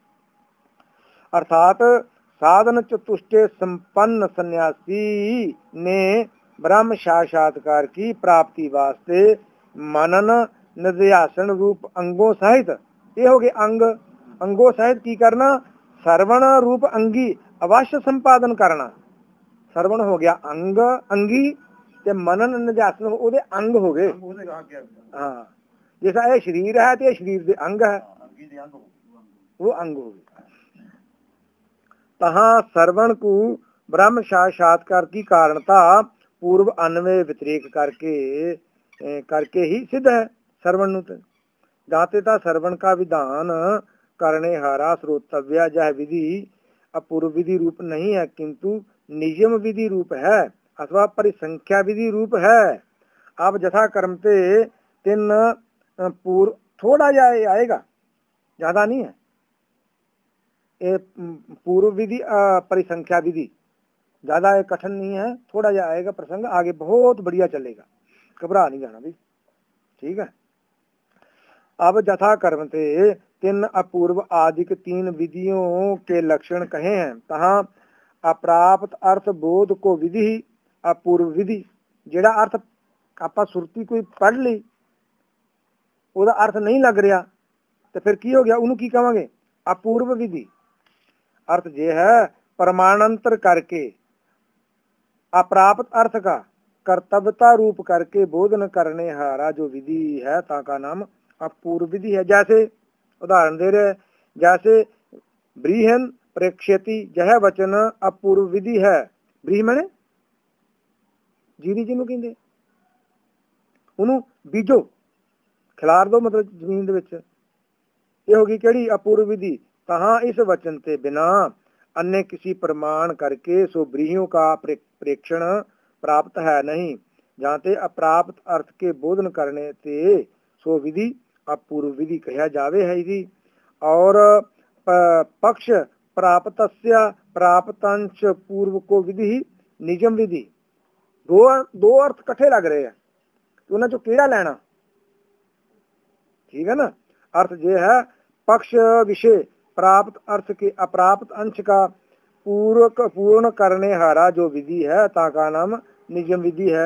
अर्थात साधन चतुष्टे संपन्न सन्यासी ने ब्रह्म साक्षात्कार की प्राप्ति वास्ते मनन निध्यासन रूप अंगों सहित, ये हो गए अंग, अंगों सहित की करना सरवण रूप अंगी अवश्य संपादन करना। सरवण हो गया अंग अंगी ते मनन निध्यासन ਉਹਦੇ अंग हो गए। हाँ, जैसा ये शरीर है तो ये शरीर के अंग है, वो अंग हो गए। तहाँ सरवण को ब्रह्म साक्षात्कार की कारणता पूर्व अन्वय व्यतिरेक करके ही सिद्ध है। सरवण जाते था सरवण का विधान करने हारा श्रोतव्य यह विधि अपूर्व विधि रूप नहीं है, किंतु नियम विधि रूप है अथवा परिसंख्या विधि रूप है। अब जथा कर्म ते तीन पूर्व थोड़ा आएगा, ज्यादा नहीं है। पूर्व विधि परिसंख्या विधि ज्यादा कठिन नहीं है, थोड़ा जा आएगा प्रसंग, आगे बहुत बढ़िया चलेगा, घबरा नहीं जाना भी, ठीक है। अब जथा कर्म ते तीन अपूर्व आदिक तीन विधियों के लक्षण कहे हैं। तहाँ अप्राप्त अर्थ बोध को विधि अपूर्व विधि, जेड़ा अर्थ आपा सुरती कोई पढ़ ली ਉਹਦਾ अर्थ नहीं लग रहा तो फिर की हो गया, ਉਹਨੂੰ की कहांगे अपूर्व विधि। अर्थ ये है प्रमाणांतर करके अप्राप्त अर्थ का कर्तव्यता रूप करके बोधन करने हारा जो विधि है ताका नाम अपूर्व विधि है। जैसे उदाहरण दे रहे, जैसे ब्रीहन प्रेक्षति यह वचन अपूर्व विधि है। ब्रीह मैंने जीरी जिन्हों कहते, ਉਹਨੂੰ बीजो खिलार दो, मतलब जमीन दे विच, ये होगी केड़ी अपूर्व विधि। कहाँ इस वचन के बिना अन्य किसी प्रमाण करके सो ब्रीहियों का प्रेक्षण प्राप्त है नहीं। जाते अप्राप्त अर्थ के बोधन करने ते सो विधि अपूर्व विधि कहा जावे है। यदि और पक्ष प्राप्तस्य प्राप्तांश पूर्व को विधि निजम विधि, दो अर्थ कट्ठे लग रहे हैं, उन्हें जो केड़ा लेना, ठीक है ना। अर्थ ये है पक्ष विषय प्राप्त अर्थ के अप्राप्त अंश का पूर्ण करने हारा जो विधि है ताका नाम निजम विधि है।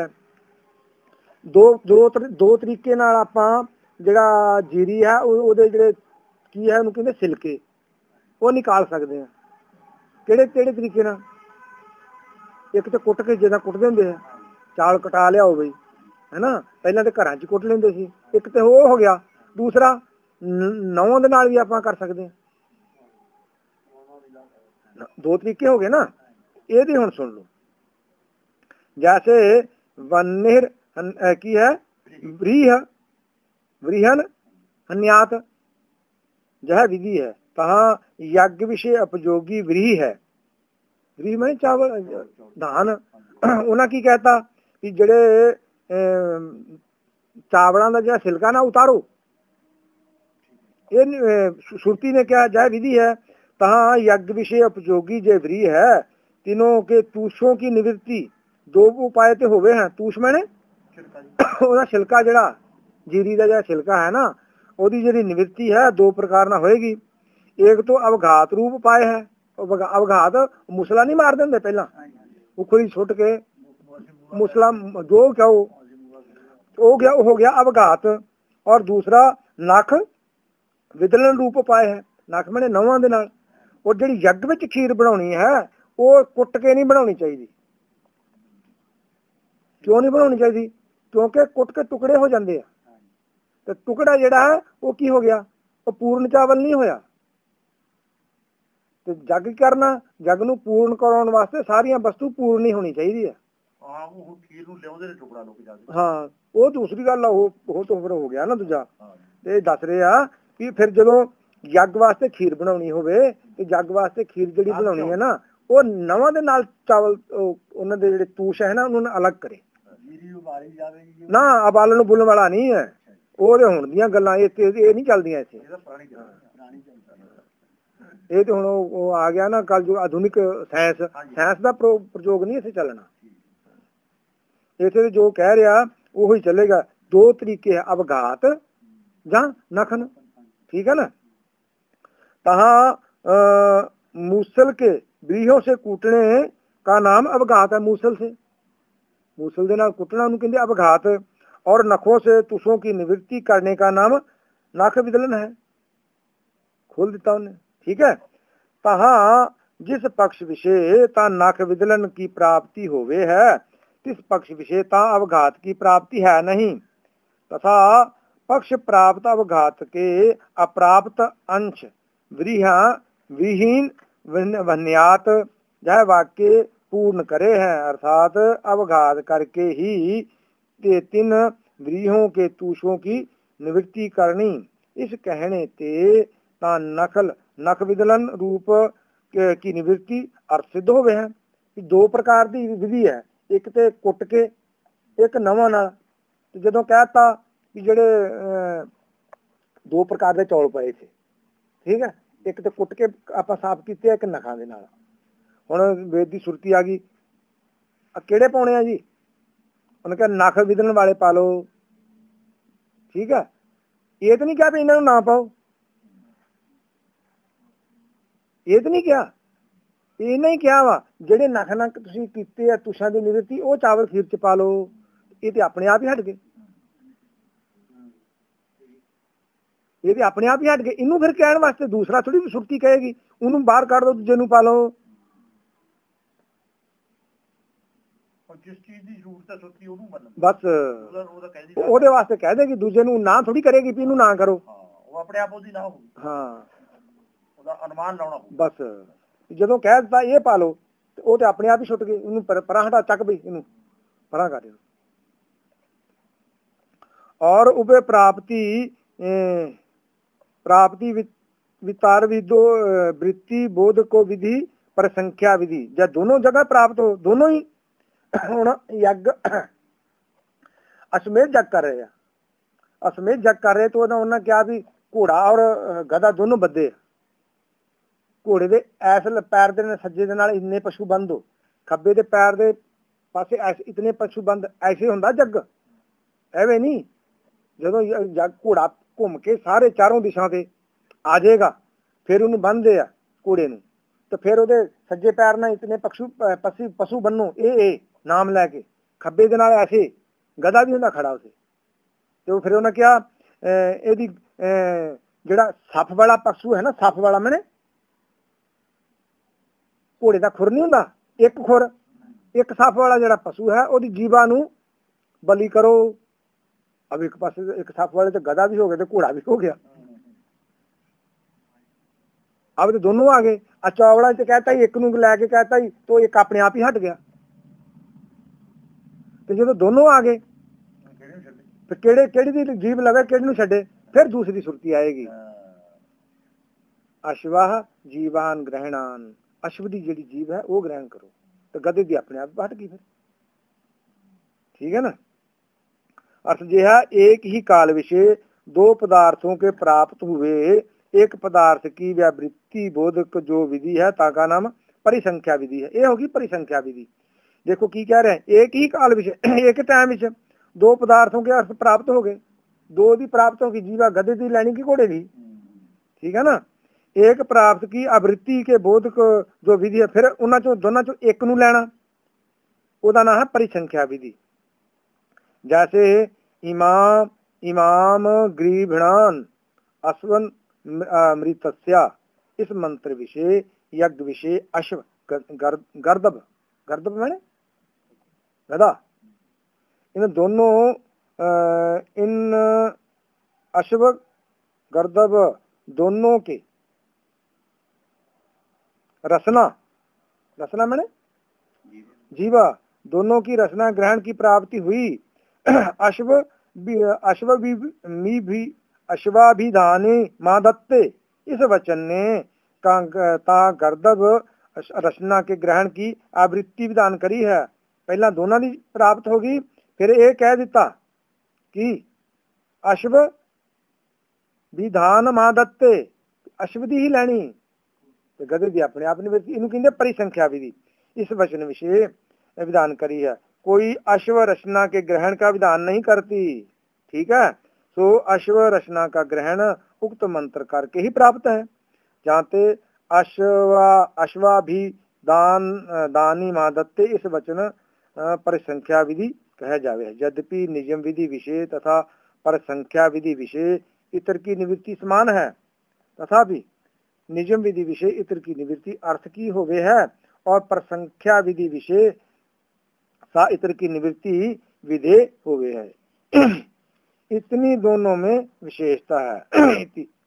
दो तरीके नाल आपां जिहड़ा जीरी है ਉਹਦੇ ਜਿਹੜੇ ਕੀ है ਉਹਨੂੰ ਕਹਿੰਦੇ ਸਿਲਕੇ ਉਹ ਨਿਕਾਲ ਸਕਦੇ ਆ। ਕਿਹੜੇ ਤਰੀਕੇ ਨਾਲ? ਇੱਕ ਤੇ ਕੁੱਟ ਕੇ ਜਿੱਦਾਂ ਕੁੱਟਦੇ ਹੁੰਦੇ ਆ, ਚਾਲ ਕਟਾ ਲਿਆਓ ਬਈ, ਹੈਨਾ, ਪਹਿਲਾਂ ਤੇ ਘਰਾਂ 'ਚ ਕੁੱਟ ਲੈਂਦੇ ਸੀ। ਇੱਕ ਤੇ ਉਹ ਹੋ ਗਿਆ, ਦੂਸਰਾ ਨੌਂ ਦੇ ਨਾਲ ਵੀ ਆਪਾਂ ਕਰ ਸਕਦੇ ਹਾਂ। ਦੋ ਤਰੀਕੇ ਹੋ ਗਏ ਨਾ। ਇਹਦੇ ਹੁਣ ਸੁਣ ਲਓ। ਜੈਸੇ ਵਨਿਰ ਕੀ ਹੈ, व्रीहन हन्यात यह विधि है। कहा यज्ञ विषय उपयोगी व्रीह है। व्रीह में चावल धान। उन्हें की कहता कि जड़े चावलों का जो छिलका ना उतारो, ये सुरती ने क्या जय विधि है। तहा यज्ञ विषय उपयोगी जे व्रीह है। तीनों के तूषों की निवृत्ति दो उपाय तो होवे हैं। तूष मैंने छिलका जड़ा जीरी का जो छिलका है ना, ਉਹਦੀ ਜਿਹੜੀ ਨਿਵृत्ति है दो प्रकार ना होएगी। एक तो अवघात रूप उपाय है। अवघात मुसला नहीं मार देंगे पहला, उखड़ी छुट के मुसला जो क्या हो गया अवघात। और दूसरा नख विदलन रूप उपाय है। नख मैंने नौवां दे नाल। और जिहड़ी यज्ञ विच खीर बनाउणी है वो कुट के नहीं बनाउणी चाहिदी। क्यों नहीं बनाउणी चाहिदी? क्योंकि कुट के टुकड़े हो जाते हैं। तो टुकड़ा जिहड़ा है वो की हो गया, वो पूर्ण चावल नहीं होया। तो जग करना, जग नूं पूर्ण कराउण वास्ते सारियां वस्तु पूर्ण ही होनी चाहिए है। हाँ, वो दूसरी गल आ, वो तो फिर हो गया ना दूजा। ते दस रहे आ कि फिर जदों जग वास्ते खीर बनाउणी होवे ते जग वास्ते खीर जिहड़ी बनाउणी है ना, वो नवां दे नाल चावल उन्हां दे जिहड़े तूश है ना उन्हां अलग करे ना। उबालण बुलण वाला नहीं है ਉਹ। ਹੁਣ ਦੀਆਂ ਗੱਲਾਂ ਇਹ ਨਹੀਂ ਚੱਲਦੀਆਂ ਇੱਥੇ। ਇਹ ਤੇ ਹੁਣ ਉਹ ਆ ਗਿਆ ਨਾ ਕੱਲ ਜੋ ਆਧੁਨਿਕ ਸਾਇੰਸ ਦਾ ਪ੍ਰਯੋਗ ਨਹੀਂ ਇੱਥੇ ਚੱਲਣਾ। ਇੱਥੇ ਜੋ ਕਹਿ ਰਿਹਾ ਉਹੀ ਚੱਲੇਗਾ। ਦੋ ਤਰੀਕੇ ਹੈ, ਅਵਘਾਤ ਜਾਂ ਨਖਨ। ठीक है ना। तहा मूसल के व्रीहों से कूटने का नाम अवघात है। मूसल से, मूसल के नाल कुटना उन्हें कहते अवघात। और नखों से तुषों की निवृत्ति करने का नाम नख विदलन है। खोल देता उन्हें। ठीक है। तहा जिस पक्ष विषय ता नख विदलन की प्राप्ति होवे है, तिस पक्ष विषय ता अवघात की प्राप्ति है नहीं। तथा पक्ष प्राप्त अवघात के अप्राप्त अंश विहीन वन्यात यह वाक्य पूर्ण करे हैं। अर्थात अवघात करके ही ते तीन व्रीहों के तूषों की निवृत्ति करनी। इस कहने ते ता नख विदलन रूप की निवृत्ति अर्थ सिद्ध हो गए हैं। दो प्रकार की विधि है, एक ते कुट के, एक नवां नाल। जदों कहता कि ਜਿਹੜੇ ਦੋ ਪ੍ਰਕਾਰ ਦੇ ਚੌਲ ਪਏ ਸੀ, ਠੀਕ ਹੈ, ਇੱਕ ਤੇ ਕੁੱਟ ਕੇ ਆਪਾਂ ਸਾਫ਼ ਕੀਤੇ, ਇੱਕ ਨਖਾਂ ਦੇ ਨਾਲ। ਹੁਣ ਵੇਦ ਦੀ ਸੁਰਤੀ ਆ ਗਈ, ਕਿਹੜੇ ਪਾਉਣੇ ਆ ਜੀ? ਉਹਨੇ ਕਿਹਾ ਨਖ ਵਿਦਣ ਵਾਲੇ ਪਾ ਲਓ। ਠੀਕ ਹੈ। ਇਹ ਤਾਂ ਨਹੀਂ ਕਿਹਾ ਵੀ ਇਹਨਾਂ ਨੂੰ ਨਾ ਪਾਓ, ਇਹ ਤਾਂ ਨਹੀਂ ਕਿਹਾ। ਇਹਨਾਂ ਹੀ ਕਿਹਾ ਵਾ ਜਿਹੜੇ ਨਖ ਤੁਸੀਂ ਕੀਤੇ ਆ ਤੁਸ਼ਾਂ ਦੀ ਨਿਵਰਤੀ, ਉਹ ਚਾਵਲ ਖੀਰ ਚ ਪਾ ਲਓ। ਇਹ ਤੇ ਆਪਣੇ ਆਪ ਹੀ ਹਟ ਗਏ। ਇਹ ਤੇ ਆਪਣੇ ਆਪ ਹੀ ਹਟ ਗਏ। ਇਹਨੂੰ ਫਿਰ ਕਹਿਣ ਵਾਸਤੇ ਦੂਸਰਾ ਥੋੜੀ ਸੁਰਤੀ ਕਹੇਗੀ ਉਹਨੂੰ ਬਾਹਰ ਕੱਢ ਦੋ, ਦੂਜੇ ਨੂੰ ਪਾ ਲਓ। ਜਿਸ ਚੀਜ਼ ਦੀ ਜ਼ਰੂਰਤ ਹੈ ਸੁਰਤੀ ਉਹਨੂੰ ਬਸ ਉਹਦੇ ਵਾਸਤੇ ਕਹਿ ਦੇਗੀ, ਦੂਜੇ ਨੂੰ ਨਾ ਥੋੜੀ ਕਰੇਗੀ ਵੀ ਇਹਨੂੰ ਨਾ ਕਰੋ। ਉਹ ਆਪਣੇ ਆਪ ਉਹਦੀ ਨਾ ਹੋਊਗੀ। ਹਾਂ, ਉਹਦਾ ਅਨੁਮਾਨ ਲਾਉਣਾ ਬਸ। ਜਦੋਂ ਕਹਿ ਦਿੱਤਾ ਇਹ ਪਾ ਲਓ ਤੇ ਉਹ ਤੇ ਆਪਣੇ ਆਪ ਹੀ ਛੁੱਟ ਗਏ। ਉਹਨੂੰ ਪਰਾਂ ਹਟਾ, ਚੱਕ ਬਈ ਇਹਨੂੰ ਪਰਾਂ ਕਰ। और उभय प्राप्ति वितार विदो वृत्ति बोध को विधि पर संख्या विधि, जब दोनों जगह प्राप्त हो, दोनों ही। ਹੁਣ ਯੱਗ ਅਸ਼ਮੇਧ ਜਗ ਕਰ ਰਹੇ ਆ, ਅਸ਼ਮੇਧ ਜਗ ਕਰ ਰਹੇ। ਤਾਂ ਉਹਨਾਂ ਕਿਹਾ ਵੀ ਘੋੜਾ ਔਰ ਗਧਾ ਦੋਨੋਂ ਬੱਧੇ। ਘੋੜੇ ਦੇ ਐਸ ਪੈਰ ਦੇ ਸੱਜੇ ਦੇ ਨਾਲ ਇੰਨੇ ਪਸ਼ੂ ਬੰਦ ਹੋ, ਖੱਬੇ ਦੇ ਪੈਰ ਦੇ ਪਾਸੇ ਇਤਨੇ ਪਸ਼ੂ ਬੰਦ। ਐਸੇ ਹੁੰਦਾ ਜੱਗ, ਐਵੇਂ ਨਹੀਂ। ਜਦੋਂ ਜੱਗ ਘੋੜਾ ਘੁੰਮ ਕੇ ਸਾਰੇ ਚਾਰੋਂ ਦਿਸ਼ਾ ਤੇ ਆ ਜਾਏਗਾ फिर उन्हें बन्नदे आ घोड़े नूं, तो फिर ਉਹਦੇ सज्जे पैर ਨਾਲ इतने पशु बन्नो ए नाम लैके, खब्बे दे नाल ऐसे गधा भी ਹੁੰਦਾ खड़ा उसे। तो फिर उन्हें क्या ਇਹਦੀ ਜਿਹੜਾ ਸੱਪ ਵਾਲਾ ਪਸ਼ੂ है ना, सप वाला मैंने घोड़े का खुर नहीं ਹੁੰਦਾ, एक खुर, एक सप वाला ਜਿਹੜਾ पशु है ਉਹਦੀ ਜੀਵਾ ਨੂੰ बलि करो। अब एक पास एक सप वाले तो गधा भी हो गया, तो घोड़ा भी हो गया, अब तो दोनों आ गए। चौवड़ा च कहता ही एक लैके कहता ही, तो एक अपने आप ही हट गया। तो जो दोनों आ गए तो केड़ी दी जीव लगे, केड़ी छे, फिर दूसरी सुरती आएगी। अश्वाह जीवान ग्रहणान, अश्व की जी जीव है वो ग्रहण करो, तो गधे की अपने आप हट गई फिर। ठीक है ना। अर्थ यह है, एक ही काल विषय दो पदार्थों के प्राप्त हुए, एक पदार्थ की व्यावृत्ति बोधक जो विधि है ताका नाम परिसंख्या विधि है। ये होगी परिसंख्या विधि। देखो की कह रहे हैं, एक ही काल विषय एक टाइम विषय दो पदार्थों के अर्थ प्राप्त हो गए, दो भी प्राप्त होगी, जीवा गधे की लैनी की घोड़े की। ठीक है ना। एक प्राप्त की आवृत्ति के बोधक जो विधि है, फिर उन्होंने चो दोनों चो एक नू लेना, ਉਹਦਾ नाम है परिसंख्या विधि। जैसे इमाम ग्रीभणान अश्वन मृतस्या, इस मंत्र विषय यज्ञ विषय अश्व गर्दभ, गर्दभ मैंने गधा, इन दोनों इन अश्व गर्दभ दोनों के रसना, रसना मैंने जीवा, दोनों की रसना ग्रहण की प्राप्ति हुई। अश्वाभिधानी मां दत्ते, इस वचन ने ता गर्दभ रचना के ग्रहण की आवृत्ति विधान करी है। पहला दोनों की प्राप्त होगी, फिर ये कह दिता कि अश्व विधान मां दत्ते, अश्व दी ही लैनी, गधे की अपने आप ने, इनू कहते परिसंख्या विधि। इस वचन विषय विधान करी है, कोई अश्व रचना के ग्रहण का विधान नहीं करती। ठीक है। तो अश्व रचना का ग्रहण उक्त मंत्र करके ही प्राप्त है। जाते अश्वाभिदान दानी मादत्ते, इस वचन परिसंख्या विधि कह जावे। यद्यपि नियम विधि विषय तथा परिसंख्या विधि विषय इतर की निवृत्ति समान है, तथापि नियम विधि विषय इतर की निवृत्ति अर्थ की होवे है, और परिसंख्या विधि विषय सा इतर की निवृत्ति विधेय हुए है। इतनी दोनों में विशेषता है।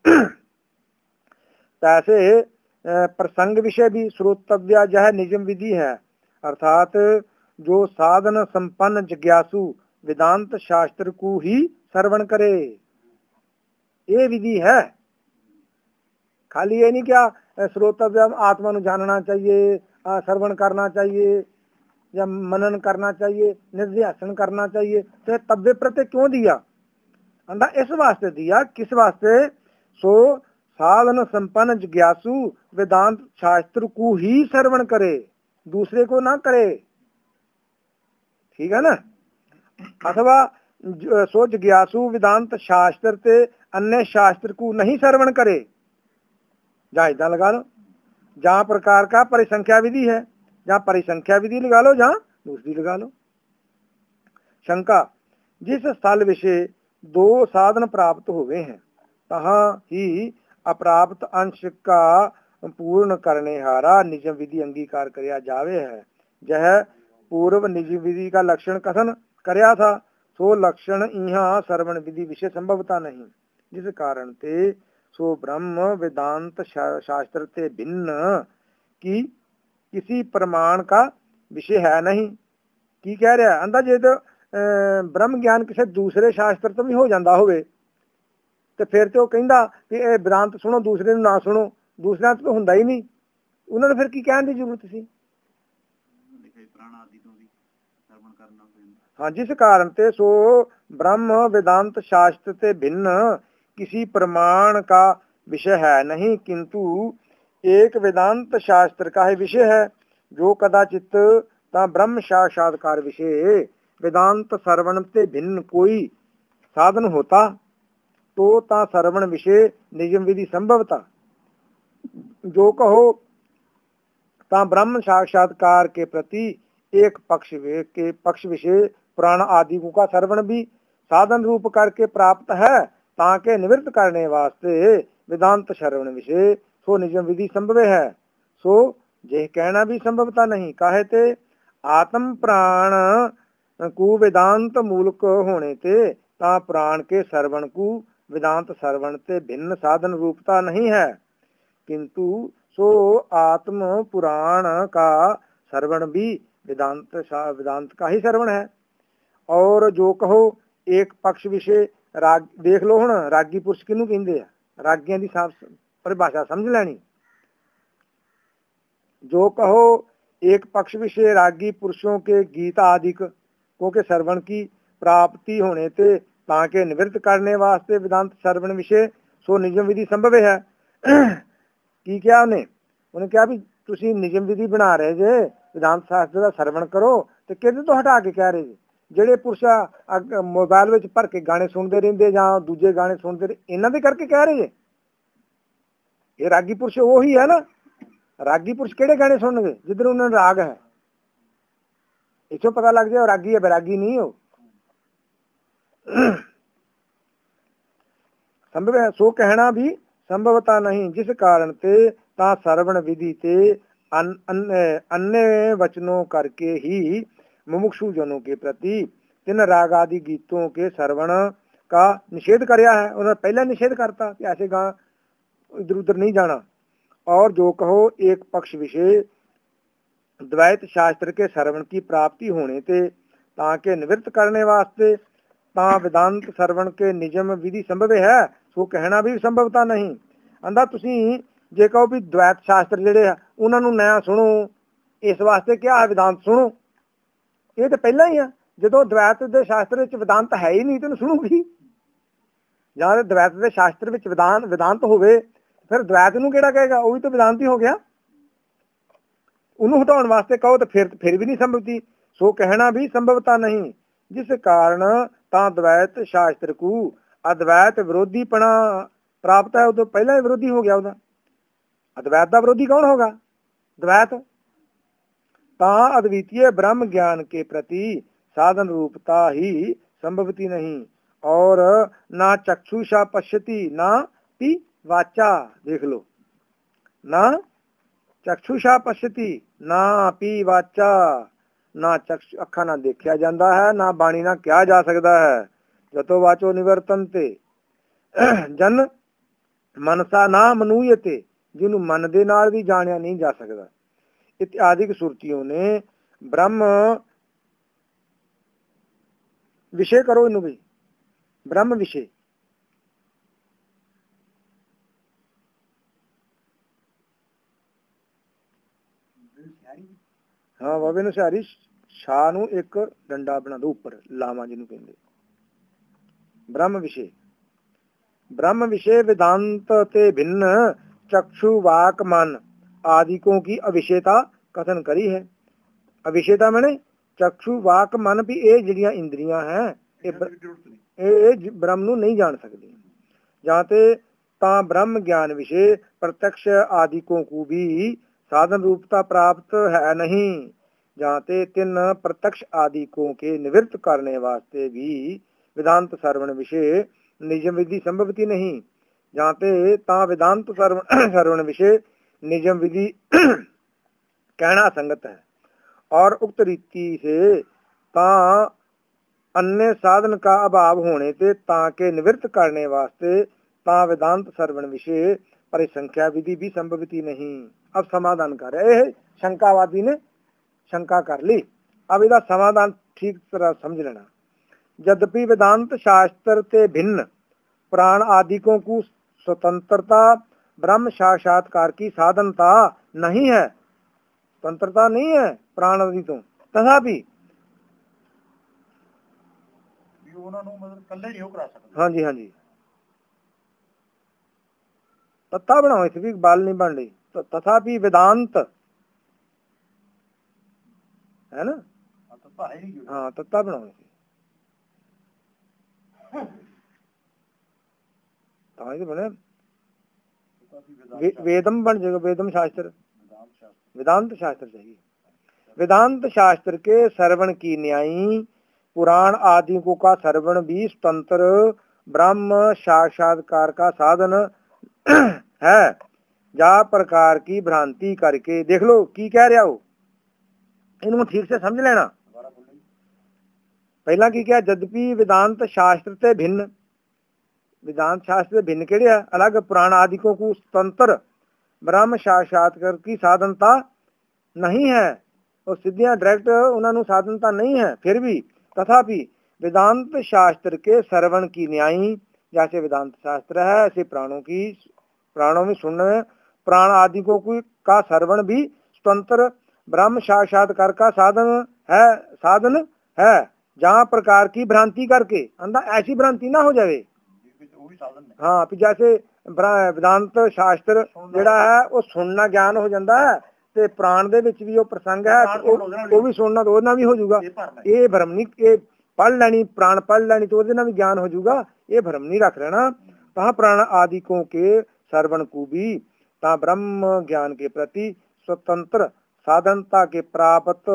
तैसे प्रसंग विषय भी श्रोतव्या यह निजम विधि है, अर्थात जो साधन संपन्न जिज्ञासु वेदांत शास्त्र को ही श्रवण करे, ये विधि है। खाली ये नहीं क्या श्रोतव्या आत्मा नु जानना चाहिए, श्रवण करना चाहिए या मनन करना चाहिए, निर्ध्यासन करना चाहिए। तो तब्बे प्रत्यय क्यों दिया? अंधा इस वास्ते दिया, किस वास्ते? सो साधन संपन्न जिज्ञासु वेदांत शास्त्र को ही श्रवण करे, दूसरे को ना करे। ठीक है ना। अथवा सो जिज्ञासु वेदांत शास्त्र से अन्य शास्त्र को नहीं श्रवण करे, जहाँ इधर लगा लो, जहाँ प्रकार का परिसंख्या विधि है, जहाँ परिसंख्या विधि लगा लो, जहाँ दूसरी लगा लो। शंका, जिस स्थल विषय दो साधन प्राप्त हुए हैं, तहाँ ही अप्राप्त अंश का पूर्ण करने हारा निजम विधि अंगीकार करया जावे है। यह पूर्व निजम विधि का लक्षण कथन करया था, सो लक्षण यहाँ श्रवण विधि विषय संभवता नहीं, जिस कारण ते सो ब्रह्म वेदांत शास्त्र से भिन्न की किसी प्रमाण का विषय है नहीं। की कह रहा है? अंदा जे तो ब्रह्म ज्ञान किसी दूसरे शास्त्र तो भी हो जाता होवे, तो फिर तो कहंदा कि ये वेदांत सुनो, दूसरे ना सुनो, दूसरा तो हुंदा ही नहीं, उन्होंने फिर की कहने की जरूरत सी? हाँ, जिस कारण ते सो ब्रह्म वेदांत शास्त्र से भिन्न किसी प्रमाण का विषय है नहीं, किंतु एक वेदांत शास्त्र का ही विषय है, जो कदाचित ता ब्रह्म साक्षात्कार विषय वेदांत श्रवण से भिन्न कोई साधन होता, तो ता श्रवण विषय नियम विधि संभवता। जो कहो ता ब्रह्म साक्षात्कार के प्रति एक पक्ष विषय पुराण आदि का श्रवण भी साधन रूप करके प्राप्त है, ताके निवृत्त करने वास्ते वेदांत श्रवण विषय सो निजम विधि संभव है। सो यह कहना भी संभवता नहीं, काहे ते आत्म प्राण को वेदांत मूलक होने ते ता प्राण के श्रवण को वेदांत श्रवण ते भिन्न साधन रूपता नहीं है, किंतु सो आत्म पुराण का श्रवण भी वेदांत का ही श्रवण है। और जो कहो एक पक्ष विषय राग देख लो हुण, रागी पुरुष किनू कहंदे आ, रागियां दी साफ परिभाषा समझ लैनी। जो कहो एक पक्ष विषय रागी पुरुषों के गीत आदि को के श्रवण की प्राप्ति होने ते ताके निवृत्त करने वास्ते वेदांत श्रवण विषय सो निजम विधि संभव है। की क्या उन्हें क्या भी तुसी निजम विधि बना रहे जे वेदांत शास्त्र का श्रवण करो, तो किहदे तो हटा के कह रहे जे ਜਿਹੜੇ ਪੁਰਸ਼ मोबाइल ਵਿੱਚ ਭਰ ਕੇ ਗਾਣੇ ਸੁਣਦੇ ਰਹਿੰਦੇ ਜਾਂ ਦੂਜੇ ਗਾਣੇ ਸੁਣਦੇ ਇਹਨਾਂ ਦੇ ਕਰਕੇ ਕਹਿ ਰਹੇ ਜੇ। ਇਹ ਰਾਗੀ ਪੁਰਸ਼ ਉਹੀ ਹੈ ਨਾ, ਰਾਗੀ ਪੁਰਸ਼ ਕਿਹੜੇ ਗਾਣੇ ਸੁਣਨਗੇ ਜਿੱਧਰ ਉਹਨਾਂ ਦਾ ਰਾਗ ਹੈ, ਇੱਥੋਂ ਪਤਾ ਲੱਗ ਜਾਏ ਰਾਗੀ ਹੈ ਬੈਰਾਗੀ ਨਹੀਂ ਹੋ। संभव है सो कहना भी संभवता नहीं, जिस कारण ते ता श्रवण विधि ते अन्य वचनों करके ही मुमुक्षु जनों के प्रति तीन राग आदि गीतों के श्रवण का निषेध कराया है। उन्होंने पहले निषेध करता कि ऐसे गा इधर उधर नहीं जाना। और जो कहो एक पक्ष विषय द्वैत शास्त्र के श्रवण की प्राप्ति होने ते ताके निवृत्त करने वास्ते ता वेदांत श्रवण के निजम विधि संभव है, सो कहना भी संभवता नहीं। अंदा तुसी जे कहो भी द्वैत शास्त्र जेड़े आ उन्हां नूं नया सुनो, इस वास्ते क्या है वेदांत सुनो, ये तो पहला ही है। जो द्वैत के शास्त्र विच वेदांत है ही नहीं तो सुनूगी, जां द्वैत के शास्त्र विच वेदांत होवे फिर द्वैत नूं किहड़ा कहेगा, वो भी तो वेदांत ही हो गया। उन्होंने हटाउण वास्ते कहो तो फिर भी नहीं संभवती, सो कहना भी संभवता नहीं। जिस कारण ता द्वैत शास्त्र को अद्वैत विरोधीपना प्राप्त है, वो तो पहला ही विरोधी हो गया उसका। अद्वैत का विरोधी कौन होगा? द्वैत। ता अद्वितीय ब्रह्म ज्ञान के प्रति साधन रूपता ही संभवती नहीं, और ना चक्षुषा पश्यति ना पी वाचा, देख लो, ना चक्षुषा पश्यति ना पी वाचा, ना चक्षु अखा ना देखा जाता है, ना बाणी ना क्या जा सकता है। जतो वाचो निवर्तनते जन मनसा ना मनुयते, जिन्हों मन दे नाल भी जानिया नहीं जा सकता। इत्यादि सुरतियों ने ब्रह्म विषय करो, इनू भी ब्रह्म विषय हाँ बाबे ने सारी शाह नू एक डंडा बना दो उपर लावा जिन्हों कहते ब्रह्म विषय वेदांत ते भिन्न चक्षु वाक मन आदिकों की अविषयता कथन करी है। अविषयता मैंने चक्षु वाक मन भी ये जिहड़ियां इंद्रियां हैं ये ब्रह्म नू नहीं जान सकती। जाते ता ब्रह्म ज्ञान विषय प्रत्यक्ष आदिकों को भी साधन रूपता प्राप्त है नहीं। जाते तीन प्रत्यक्ष आदिकों के निवृत्त करने वास्ते भी वेदांत श्रवण विषय निजम विधि संभवती नहीं। जाते ता वेदांत श्रवण विषय निजम विधि कहना संगत है, और उक्त रीति से ता अन्य साधन का अभाव होने से ताके निवृत्त करने वास्ते ता वेदांत श्रवण विषय परिसंख्या विधि भी संभवती नहीं। अब समाधान कर रहे हैं, शंकावादी ने शंका कर ली, अब इसका समाधान ठीक तरह समझ लेना। यद्यपि वेदांत शास्त्र के भिन्न प्राण आदिकों को स्वतंत्रता ब्रह्म साक्षात्कार की साधनता नहीं है, स्वतंत्रता नहीं है प्राण आदि तो, तथापि हाँ जी तथा बनाओ, इस भी बाल नहीं बन रही तो तथापि वेदांत है ना, हाँ तथा बनाओ इसे बने वेदम बन जाएगा, वेदम शास्त्र, वेदांत शास्त्र चाहिए। वेदांत शास्त्र के श्रवण की न्यायी पुराण आदिकों का श्रवण भी स्वतंत्र ब्रह्म साक्षात्कार का साधन है। जा प्रकार की भ्रांति करके देख लो की कह रहा हो, इनको ठीक से समझ लेना। पहला की क्या, यद्यपि वेदांत शास्त्र से भिन्न, वेदांत शास्त्र से भिन्न केड़े है, अलग पुराण आदिकों को स्वतंत्र ब्रह्म साक्षात्कार की साधनता नहीं है और सिद्धियां डायरेक्ट उन्होंने साधनता नहीं है। फिर भी तथापि वेदांत शास्त्र के श्रवण की न्यायी, जैसे वेदांत शास्त्र है ऐसे प्राणों में सुनने प्राण आदिकों का श्रवण भी स्वतंत्र ब्रह्म साक्षात्कार का साधन है। जहाँ प्रकार की भ्रांति करके अंदर ऐसी भ्रांति ना हो जाए। हाँ, जैसे वेदांत शास्त्र ਜਿਹੜਾ है वो सुनना ज्ञान हो जाता है ते प्राण दे विच भी वो प्रसंग है वो भी सुनना तो ਉਹਦੇ भी हो जाऊगा। ये भ्रम नहीं, ये पढ़ लेनी प्राण पढ़ लेनी तो ਉਹਦੇ भी ज्ञान हो जाऊगा, ये भ्रम नहीं रख लेना। तहाँ प्राण आदिकों के श्रवण को भी ता ब्रह्म ज्ञान के प्रति स्वतंत्र साधनता के प्राप्त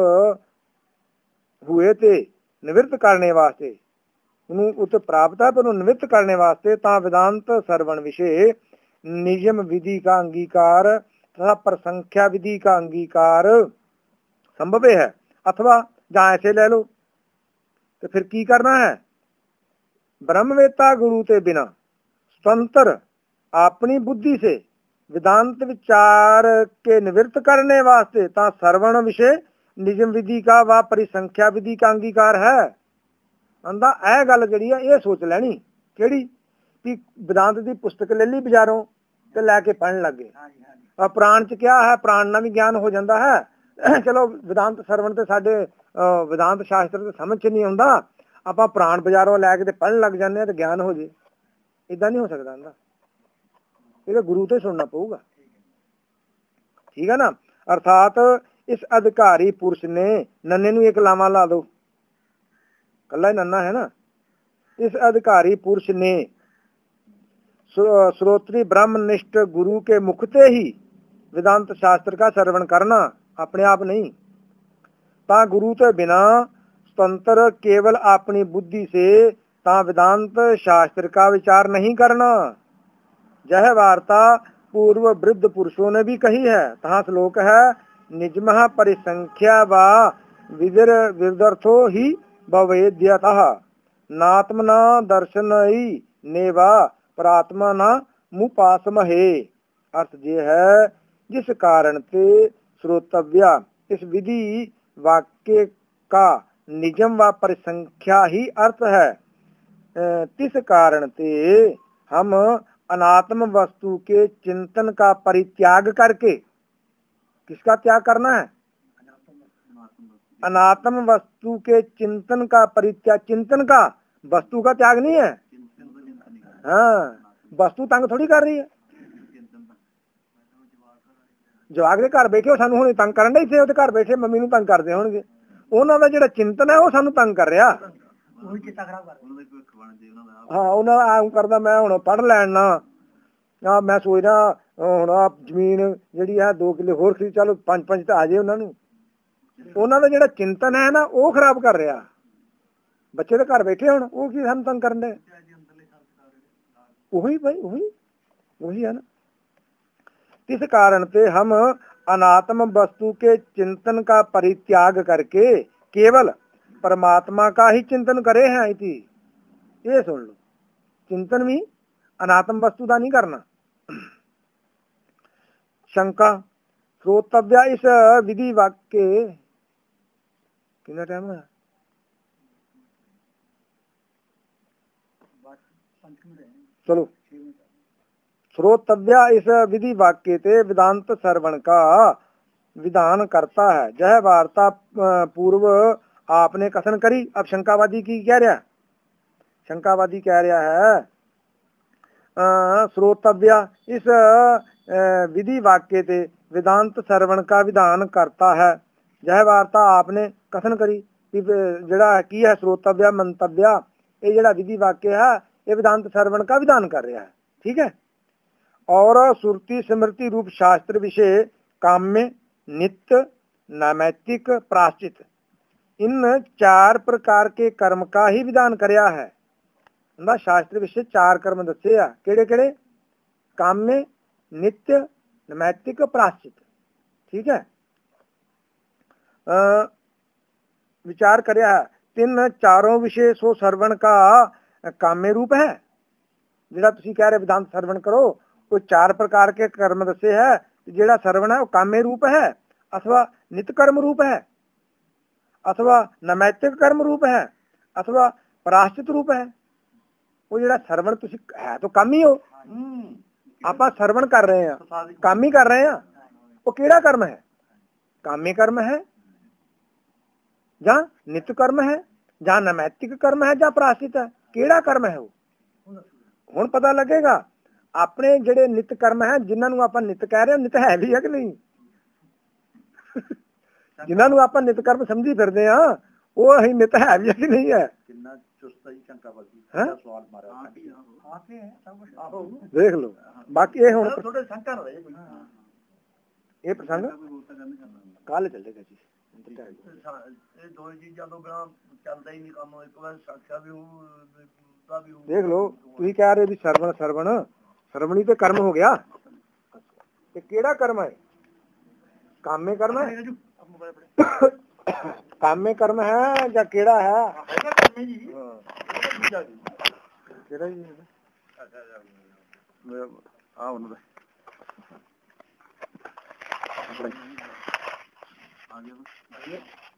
हुए थे निवृत्त करने वास्ते, उत प्राप्त है पर निवृत्त करने वास्ते ता वेदांत श्रवण विषय नियम विधि का अंगीकार तथा प्रसंख्या विधि का अंगीकार संभव है। अथवा जहाँ ऐसे ले लो तो फिर की करना है, ब्रह्मवेत्ता गुरु के बिना स्वतंत्र अपनी बुद्धि से वेदांत विचार के निवृत्त करने वास्ते ता श्रवण विषय नियम विधि का व परिसंख्या विधि का अंगीकार है। अंदा ए गल जी ये सोच लैनी केड़ी कि वेदांत की पुस्तक ले ली बाजारों ते लैके पढ़न लग गए। और प्राण च क्या है, प्राण ना भी ज्ञान हो जाता है। चलो वेदांत श्रवण ते साडे वेदांत शास्त्र ते समझ च नहीं आउंदा, आपां प्राण बाजारों लैके ते पढ़न लग जाने ते ज्ञान हो जाए, इदां नहीं हो सकता। अंदा ये गुरु तो सुनना पऊगा, ठीक है ना। अर्थात इस अधिकारी पुरुष ने, नन्ने नूं एक लामा ला दो, कल्ला ही नन्ना है ना। इस अधिकारी पुरुष ने श्रोत्री ब्रह्मनिष्ठ गुरु के मुख से ही वेदांत शास्त्र का श्रवण करना, अपने आप नहीं। ता गुरु के बिना स्वतंत्र केवल अपनी बुद्धि से ता वेदांत शास्त्र का विचार नहीं करना। यह वार्ता पूर्व वृद्ध पुरुषों ने भी कही है। तहाँ श्लोक है, निजमः परिसंख्या व विदर्थो ही भवेद्यतः नात्मना दर्शनई नेवा प्रात्मा न मुपासमहे। अर्थ ये है, जिस कारण से श्रोतव्या इस विधि वाक्य का निजम व परिसंख्या ही अर्थ है, तिस कारण से हम अनात्म वस्तु के चिंतन का परित्याग करके, किसका त्याग करना है, अनात्म वस्तु के चिंतन का परित्याग, चिंतन का, वस्तु का त्याग नहीं है। हाँ, वस्तु तंग थोड़ी कर रही है। जवाक दे घर बैठे सानू हुणे तंग करन दे, इथे घर बैठे मम्मी नूं तंग करदे होणगे, ਉਹਨਾਂ ਦਾ ਜਿਹੜਾ चिंतन है वो सानू तंग कर रहा। हाँ, ਉਹਨਾਂ ਦਾ आम करदा मैं हुण पढ़ लैना, मैं सोचदा हुण जमीन ਜਿਹੜੀ है 2 किले होर खरीद, चलो 5-5 ਤਾਂ आ जाए ਉਹਨਾਂ ਨੂੰ। ਉਹਨਾਂ ਦਾ ਜਿਹੜਾ चिंतन है ना वो खराब कर रहा। बच्चे तो घर बैठे हुण वो की सानू तंग करन दे, वही भाई वही है ना। इस कारण से हम अनात्म वस्तु के चिंतन का परित्याग करके केवल परमात्मा का ही चिंतन करे हैं। इति ये सुन लो, चिंतन भी अनात्म वस्तु का नहीं करना। शंका, श्रोतव्या इस विधि वाक्य कितना टाइम है, चलो। श्रोतव्या इस विधि वाक्य ते वेदांत श्रवण का विधान करता है। यह वार्ता पूर्व आपने कथन करी। अब शंकावादी की कह रहा, शंकावादी कह रहा है श्रोतव्या इस विधि वाक्य ते वेदांत श्रवण का विधान करता है। यह वार्ता आपने कथन करी, जड़ा की है श्रोतव्या मंतव्या, ये जड़ा विधि वाक्य है ये वेदांत श्रवण का विधान कर रहा है, ठीक है। और सुरती स्मृति रूप शास्त्र विषय काम्य, नित्य, नैमित्तिक, प्राश्चित, इन 4 प्रकार के कर्म का ही विधान करया है। शास्त्र विषय 4 कर्म दसे आ, केड़े केड़े? काम्य, नित्य, नैमित्तिक, प्राश्चित। ठीक है, विचार करया है। तिन चारों विषय सो सरवण का काम्य रूप है। जेड़ा तुसी कह रहे विधान सरवण करो, वो 4 प्रकार के कर्म दसे है। जेड़ा सरवण है वो काम्य रूप है, अथवा नित्य कर्म रूप है, अथवा नैमित्तिक कर्म रूप है, अथवा प्राश्चित रूप है। वो जेड़ा सरवण तुसी है तो काम ही हो, आपा सरवण कर रहे हैं, काम ही कर रहे हैं। वो केड़ा कर्म है? काम्य कर्म है, जहाँ नित्य कर्म है, जहाँ नैमित्तिक कर्म है, जहाँ प्राश्चित है। केड़ा कर्म है वो हुण पता लगेगा। अपने जेड़े नित्य कर्म है, जिन्होंने आप नित्य कह रहे हो, नित्य है भी है कि नहीं? जिन्होंने आप नित्य कर्म समझी फिरते हैं, वो अही नित्य है भी है कि नहीं है? देख लो। बाकी ये हुण ये प्रसंग कल चलेगा जी। देख लो, तुम कह रहे भी सरवण सरवण सरवणी तो कर्म हो गया। ये केड़ा कर्म है? काम्य कर्म है, काम्य कर्म है या केड़ा है? केड़ा जी है?